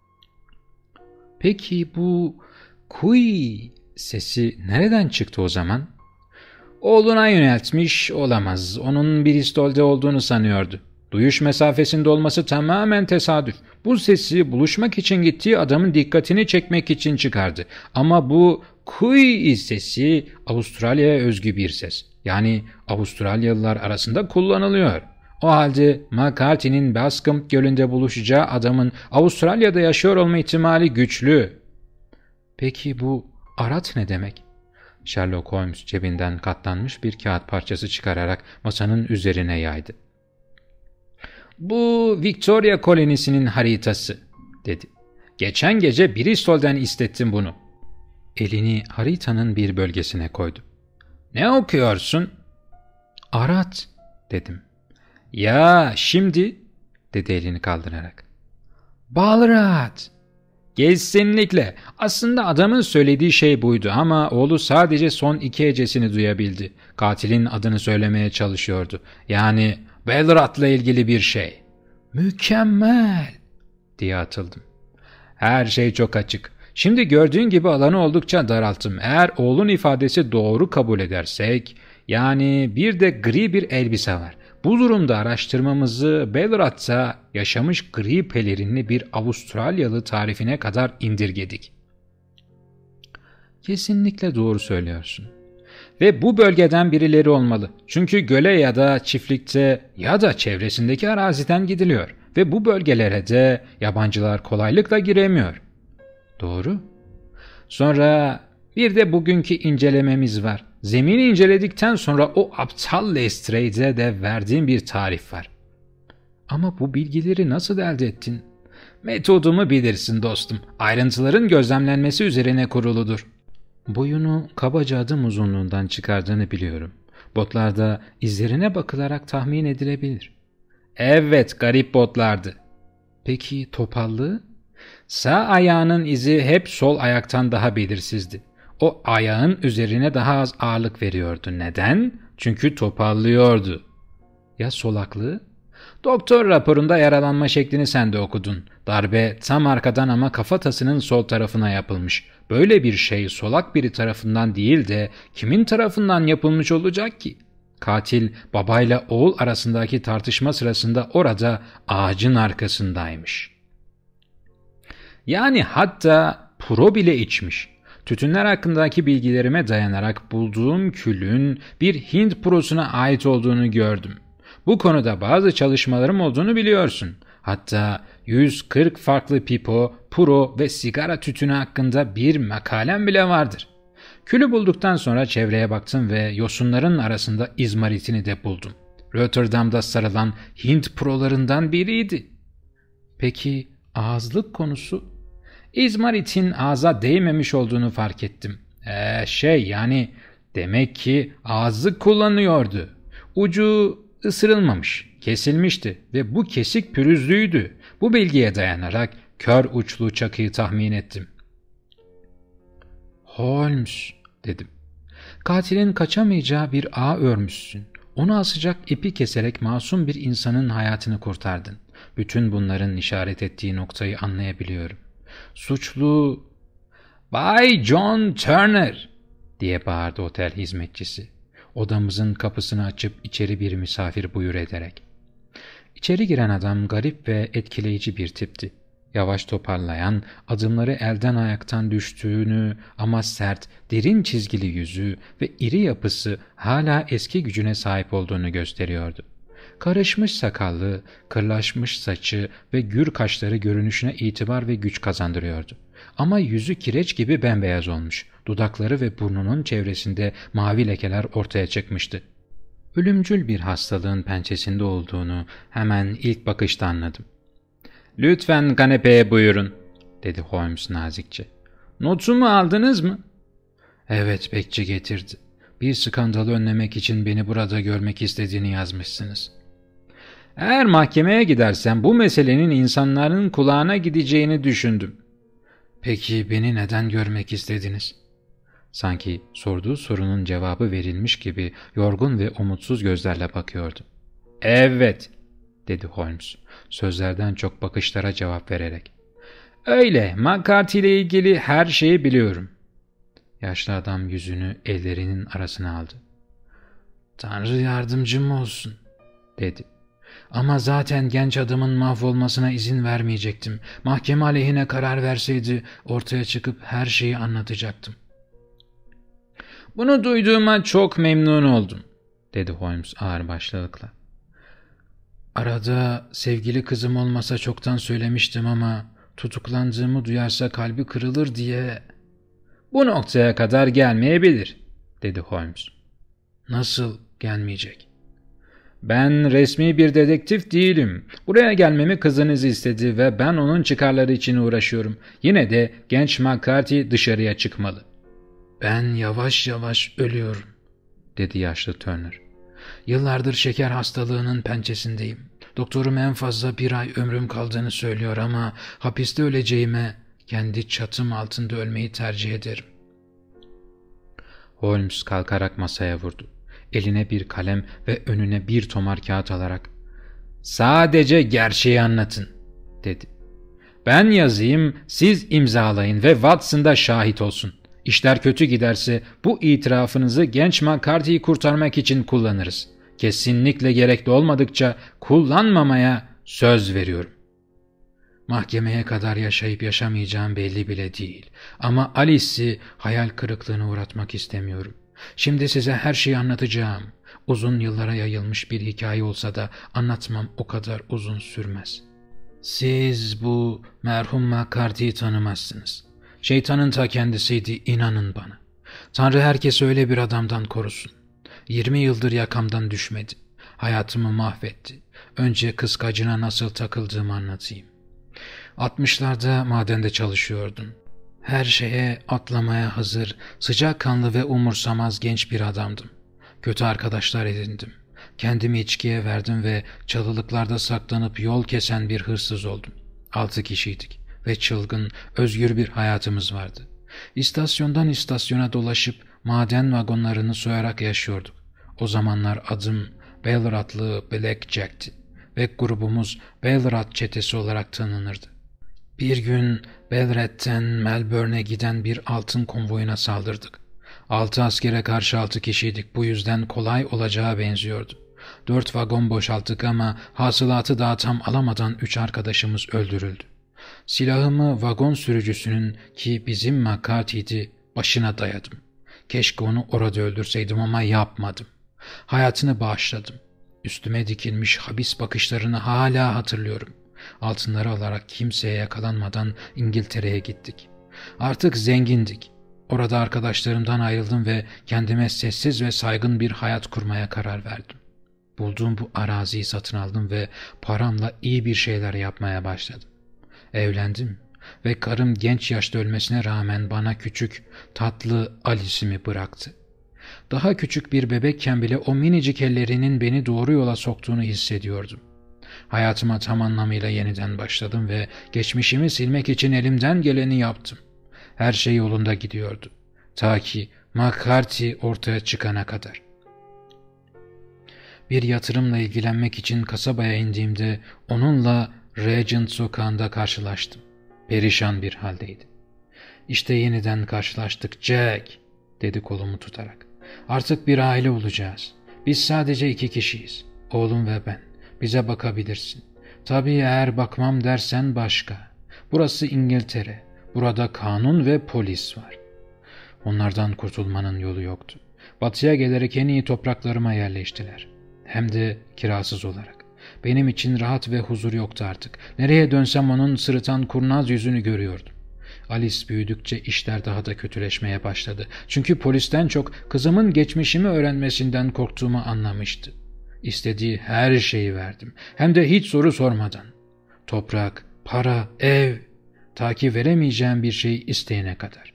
Peki bu kuy sesi nereden çıktı o zaman? Oğluna yöneltmiş olamaz. Onun Bristol'de olduğunu sanıyordu. Duyuş mesafesinde olması tamamen tesadüf. Bu sesi buluşmak için gittiği adamın dikkatini çekmek için çıkardı. Ama bu kuy sesi Avustralya'ya özgü bir ses. Yani Avustralyalılar arasında kullanılıyor. O halde McCarthy'nin Bascombe Gölü'nde buluşacağı adamın Avustralya'da yaşıyor olma ihtimali güçlü. Peki bu arat ne demek? Sherlock Holmes cebinden katlanmış bir kağıt parçası çıkararak masanın üzerine yaydı. ''Bu Victoria kolonisinin haritası.'' dedi. ''Geçen gece Bristol'den istettim bunu.'' Elini haritanın bir bölgesine koydu. ''Ne okuyorsun?'' ''Arat'' dedim. ''Ya şimdi?'' dedi elini kaldırarak. ''Balrat!'' Kesinlikle. Aslında adamın söylediği şey buydu ama oğlu sadece son iki hecesini duyabildi. Katilin adını söylemeye çalışıyordu. Yani Balrat'la ilgili bir şey. Mükemmel diye atıldım. Her şey çok açık. Şimdi gördüğün gibi alanı oldukça daralttım. Eğer oğlun ifadesi doğru kabul edersek, yani bir de gri bir elbise var. Bu durumda araştırmamızı Balrat'ta yaşamış gri pelerinli bir Avustralyalı tarifine kadar indirgedik. Kesinlikle doğru söylüyorsun. Ve bu bölgeden birileri olmalı. Çünkü göle ya da çiftlikte ya da çevresindeki araziden gidiliyor. Ve bu bölgelere de yabancılar kolaylıkla giremiyor. Doğru. Sonra bir de bugünkü incelememiz var. Zemini inceledikten sonra o aptal Lestrade'e de verdiğim bir tarif var. Ama bu bilgileri nasıl elde ettin? Metodumu bilirsin dostum. Ayrıntıların gözlemlenmesi üzerine kuruludur. Boyunu kabaca adım uzunluğundan çıkardığını biliyorum. Botlarda izlerine bakılarak tahmin edilebilir. Evet, garip botlardı. Peki topallığı? Sağ ayağının izi hep sol ayaktan daha belirsizdi. O ayağın üzerine daha az ağırlık veriyordu. Neden? Çünkü topallıyordu. Ya solaklığı? Doktor raporunda yaralanma şeklini sen de okudun. Darbe tam arkadan ama kafatasının sol tarafına yapılmış. Böyle bir şey solak biri tarafından değil de kimin tarafından yapılmış olacak ki? Katil babayla oğul arasındaki tartışma sırasında orada ağacın arkasındaymış. Yani hatta puro bile içmiş. Tütünler hakkındaki bilgilerime dayanarak bulduğum külün bir Hint purosuna ait olduğunu gördüm. Bu konuda bazı çalışmalarım olduğunu biliyorsun. Hatta yüz kırk farklı pipo, puro ve sigara tütünü hakkında bir makalem bile vardır. Külü bulduktan sonra çevreye baktım ve yosunların arasında izmaritini de buldum. Rotterdam'da sarılan Hint purolarından biriydi. Peki ağızlık konusu? İzmaritin ağza değmemiş olduğunu fark ettim. Ee, şey yani demek ki ağızlık kullanıyordu. Ucu ısırılmamış, kesilmişti ve bu kesik pürüzlüydü. Bu bilgiye dayanarak kör uçlu çakıyı tahmin ettim. Holmes, dedim. Katilin kaçamayacağı bir ağ örmüşsün. Onu asacak ipi keserek masum bir insanın hayatını kurtardın. Bütün bunların işaret ettiği noktayı anlayabiliyorum. Suçlu... Bay John Turner diye bağırdı otel hizmetçisi. Odamızın kapısını açıp içeri bir misafir buyur ederek. İçeri giren adam garip ve etkileyici bir tipti. Yavaş toparlayan, adımları elden ayaktan düştüğünü ama sert, derin çizgili yüzü ve iri yapısı hala eski gücüne sahip olduğunu gösteriyordu. Karışmış sakallı, kırlaşmış saçı ve gür kaşları görünüşüne itibar ve güç kazandırıyordu. Ama yüzü kireç gibi bembeyaz olmuş, dudakları ve burnunun çevresinde mavi lekeler ortaya çıkmıştı. Ölümcül bir hastalığın pençesinde olduğunu hemen ilk bakışta anladım. ''Lütfen kanepeye buyurun'' dedi Holmes nazikçe. ''Notumu aldınız mı?'' ''Evet, bekçi getirdi. Bir skandalı önlemek için beni burada görmek istediğini yazmışsınız.'' ''Eğer mahkemeye gidersem bu meselenin insanların kulağına gideceğini düşündüm.'' ''Peki beni neden görmek istediniz?'' Sanki sorduğu sorunun cevabı verilmiş gibi yorgun ve umutsuz gözlerle bakıyordu. ''Evet'' dedi Holmes, sözlerden çok bakışlara cevap vererek. ''Öyle, McCarthy ile ilgili her şeyi biliyorum.'' Yaşlı adam yüzünü ellerinin arasına aldı. ''Tanrı yardımcım olsun'' dedi. ''Ama zaten genç adamın mahvolmasına izin vermeyecektim. Mahkeme aleyhine karar verseydi ortaya çıkıp her şeyi anlatacaktım.'' ''Bunu duyduğuma çok memnun oldum'' dedi Holmes ağırbaşlılıkla. ''Arada sevgili kızım olmasa çoktan söylemiştim ama tutuklandığımı duyarsa kalbi kırılır diye...'' ''Bu noktaya kadar gelmeyebilir'' dedi Holmes. ''Nasıl gelmeyecek?'' ''Ben resmi bir dedektif değilim. Buraya gelmemi kızınız istedi ve ben onun çıkarları için uğraşıyorum. Yine de genç McCarthy dışarıya çıkmalı.'' ''Ben yavaş yavaş ölüyorum'' dedi yaşlı Turner. ''Yıllardır şeker hastalığının pençesindeyim. Doktorum en fazla bir ay ömrüm kaldığını söylüyor ama hapiste öleceğime kendi çatım altında ölmeyi tercih ederim.'' Holmes kalkarak masaya vurdu. Eline bir kalem ve önüne bir tomar kağıt alarak ''Sadece gerçeği anlatın'' dedi. ''Ben yazayım, siz imzalayın ve Watson da şahit olsun. İşler kötü giderse bu itirafınızı genç McCarthy'yi kurtarmak için kullanırız. Kesinlikle gerekli olmadıkça kullanmamaya söz veriyorum. Mahkemeye kadar yaşayıp yaşamayacağım belli bile değil. Ama Alice'i hayal kırıklığına uğratmak istemiyorum. Şimdi size her şeyi anlatacağım. Uzun yıllara yayılmış bir hikaye olsa da anlatmam o kadar uzun sürmez. Siz bu merhum McCarthy'yi tanımazsınız. Şeytanın ta kendisiydi, inanın bana. Tanrı herkesi öyle bir adamdan korusun. Yirmi yıldır yakamdan düşmedi. Hayatımı mahvetti. Önce kıskacına nasıl takıldığımı anlatayım. Altmışlarda madende çalışıyordum. Her şeye atlamaya hazır, sıcakkanlı ve umursamaz genç bir adamdım. Kötü arkadaşlar edindim. Kendimi içkiye verdim ve çalılıklarda saklanıp yol kesen bir hırsız oldum. Altı kişiydik ve çılgın, özgür bir hayatımız vardı. İstasyondan istasyona dolaşıp maden vagonlarını soyarak yaşıyorduk. O zamanlar adım Belradlı Black Jack'ti ve grubumuz Belrad çetesi olarak tanınırdı. Bir gün Belred'den Melbourne'e giden bir altın konvoyuna saldırdık. Altı askere karşı altı kişiydik, bu yüzden kolay olacağı benziyordu. Dört vagon boşalttık ama hasılatı daha tam alamadan üç arkadaşımız öldürüldü. Silahımı vagon sürücüsünün, ki bizim McCarthy'di, başına dayadım. Keşke onu orada öldürseydim ama yapmadım. Hayatını bağışladım. Üstüme dikilmiş habis bakışlarını hala hatırlıyorum. Altınları alarak kimseye yakalanmadan İngiltere'ye gittik. Artık zengindik. Orada arkadaşlarımdan ayrıldım ve kendime sessiz ve saygın bir hayat kurmaya karar verdim. Bulduğum bu araziyi satın aldım ve paramla iyi bir şeyler yapmaya başladım. Evlendim ve karım genç yaşta ölmesine rağmen bana küçük, tatlı Alice'imi bıraktı. Daha küçük bir bebekken bile o minicik ellerinin beni doğru yola soktuğunu hissediyordum. Hayatıma tam anlamıyla yeniden başladım ve geçmişimi silmek için elimden geleni yaptım. Her şey yolunda gidiyordu. Ta ki McCarthy ortaya çıkana kadar. Bir yatırımla ilgilenmek için kasabaya indiğimde onunla Regent sokağında karşılaştım. Perişan bir haldeydi. "İşte yeniden karşılaştık Jack," dedi kolumu tutarak. "Artık bir aile olacağız. Biz sadece iki kişiyiz. Oğlum ve ben. Bize bakabilirsin. Tabii eğer bakmam dersen başka. Burası İngiltere. Burada kanun ve polis var." Onlardan kurtulmanın yolu yoktu. Batıya gelerek en iyi topraklarıma yerleştiler. Hem de kirasız olarak. Benim için rahat ve huzur yoktu artık. Nereye dönsem onun sırıtan kurnaz yüzünü görüyordum. Alice büyüdükçe işler daha da kötüleşmeye başladı. Çünkü polisten çok kızımın geçmişimi öğrenmesinden korktuğumu anlamıştı. İstediği her şeyi verdim. Hem de hiç soru sormadan. Toprak, para, ev, ta ki veremeyeceğim bir şey isteyene kadar.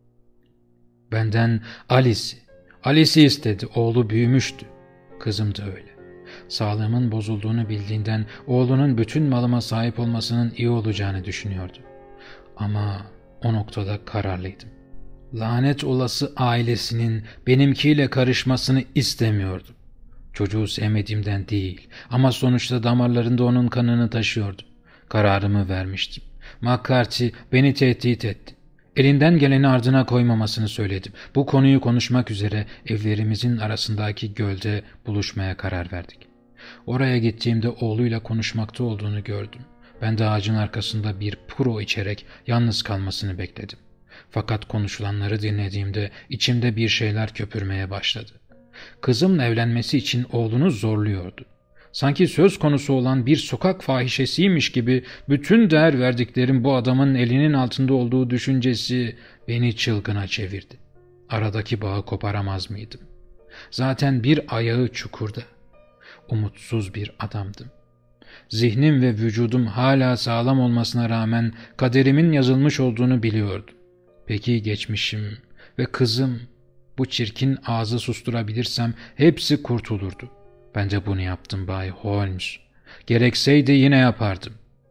Benden Alice'i, Alice'i istedi. Oğlu büyümüştü. Kızım da öyle. Sağlığımın bozulduğunu bildiğinden oğlunun bütün malıma sahip olmasının iyi olacağını düşünüyordu. Ama o noktada kararlıydım. Lanet olası ailesinin benimkiyle karışmasını istemiyordum. Çocuğu sevmediğimden değil ama sonuçta damarlarında onun kanını taşıyordum. Kararımı vermiştim. McCarthy beni tehdit etti. Elinden geleni ardına koymamasını söyledim. Bu konuyu konuşmak üzere evlerimizin arasındaki gölde buluşmaya karar verdik. Oraya gittiğimde oğluyla konuşmakta olduğunu gördüm. Ben de ağacın arkasında bir puro içerek yalnız kalmasını bekledim. Fakat konuşulanları dinlediğimde içimde bir şeyler köpürmeye başladı. Kızımla evlenmesi için oğlunu zorluyordu. Sanki söz konusu olan bir sokak fahişesiymiş gibi bütün değer verdiklerim bu adamın elinin altında olduğu düşüncesi beni çılgına çevirdi. Aradaki bağı koparamaz mıydım? Zaten bir ayağı çukurda. Umutsuz bir adamdım. Zihnim ve vücudum hala sağlam olmasına rağmen kaderimin yazılmış olduğunu biliyordum. Peki geçmişim ve kızım, bu çirkin ağzı susturabilirsem hepsi kurtulurdu. Ben de bunu yaptım Bay Holmes. Gerekseydi yine yapardım.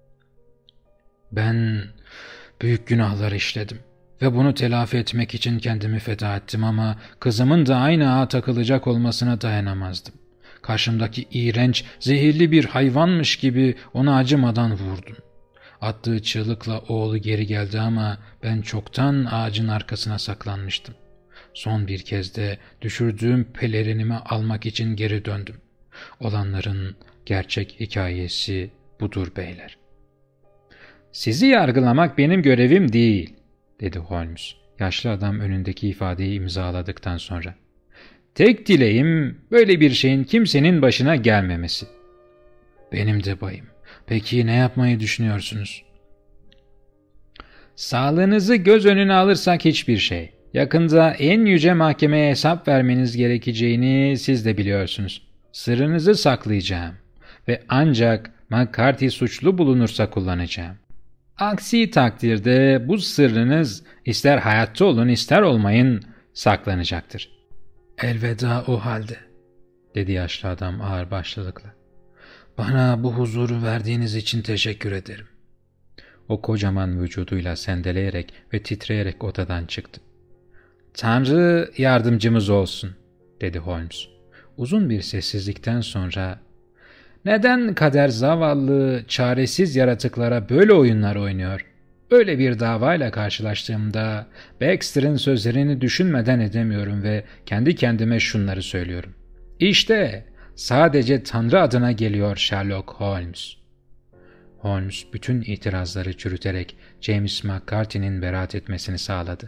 Ben büyük günahlar işledim ve bunu telafi etmek için kendimi feda ettim ama kızımın da aynı ağa takılacak olmasına dayanamazdım. Karşımdaki iğrenç, zehirli bir hayvanmış gibi ona acımadan vurdum. Attığı çığlıkla oğlu geri geldi ama ben çoktan ağacın arkasına saklanmıştım. Son bir kez de düşürdüğüm pelerinimi almak için geri döndüm. Olanların gerçek hikayesi budur beyler. "Sizi yargılamak benim görevim değil," dedi Holmes, yaşlı adam önündeki ifadeyi imzaladıktan sonra. "Tek dileğim böyle bir şeyin kimsenin başına gelmemesi." "Benim de bayım. Peki ne yapmayı düşünüyorsunuz?" "Sağlığınızı göz önüne alırsak hiçbir şey. Yakında en yüce mahkemeye hesap vermeniz gerekeceğini siz de biliyorsunuz. Sırrınızı saklayacağım ve ancak McCarthy suçlu bulunursa kullanacağım. Aksi takdirde bu sırrınız ister hayatta olun ister olmayın saklanacaktır." "Elveda o halde," dedi yaşlı adam ağırbaşlılıkla. "Bana bu huzuru verdiğiniz için teşekkür ederim." O kocaman vücuduyla sendeleyerek ve titreyerek odadan çıktı. "Tanrı yardımcımız olsun," dedi Holmes. Uzun bir sessizlikten sonra, "Neden kader zavallı, çaresiz yaratıklara böyle oyunlar oynuyor? Öyle bir davayla karşılaştığımda Baxter'ın sözlerini düşünmeden edemiyorum ve kendi kendime şunları söylüyorum. İşte sadece Tanrı adına geliyor Sherlock Holmes." Holmes bütün itirazları çürüterek James McCarthy'nin beraat etmesini sağladı.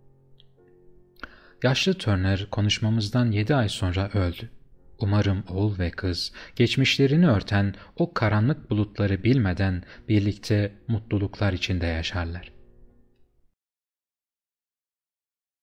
Yaşlı Turner konuşmamızdan yedi ay sonra öldü. Umarım oğul ve kız geçmişlerini örten o karanlık bulutları bilmeden birlikte mutluluklar içinde yaşarlar.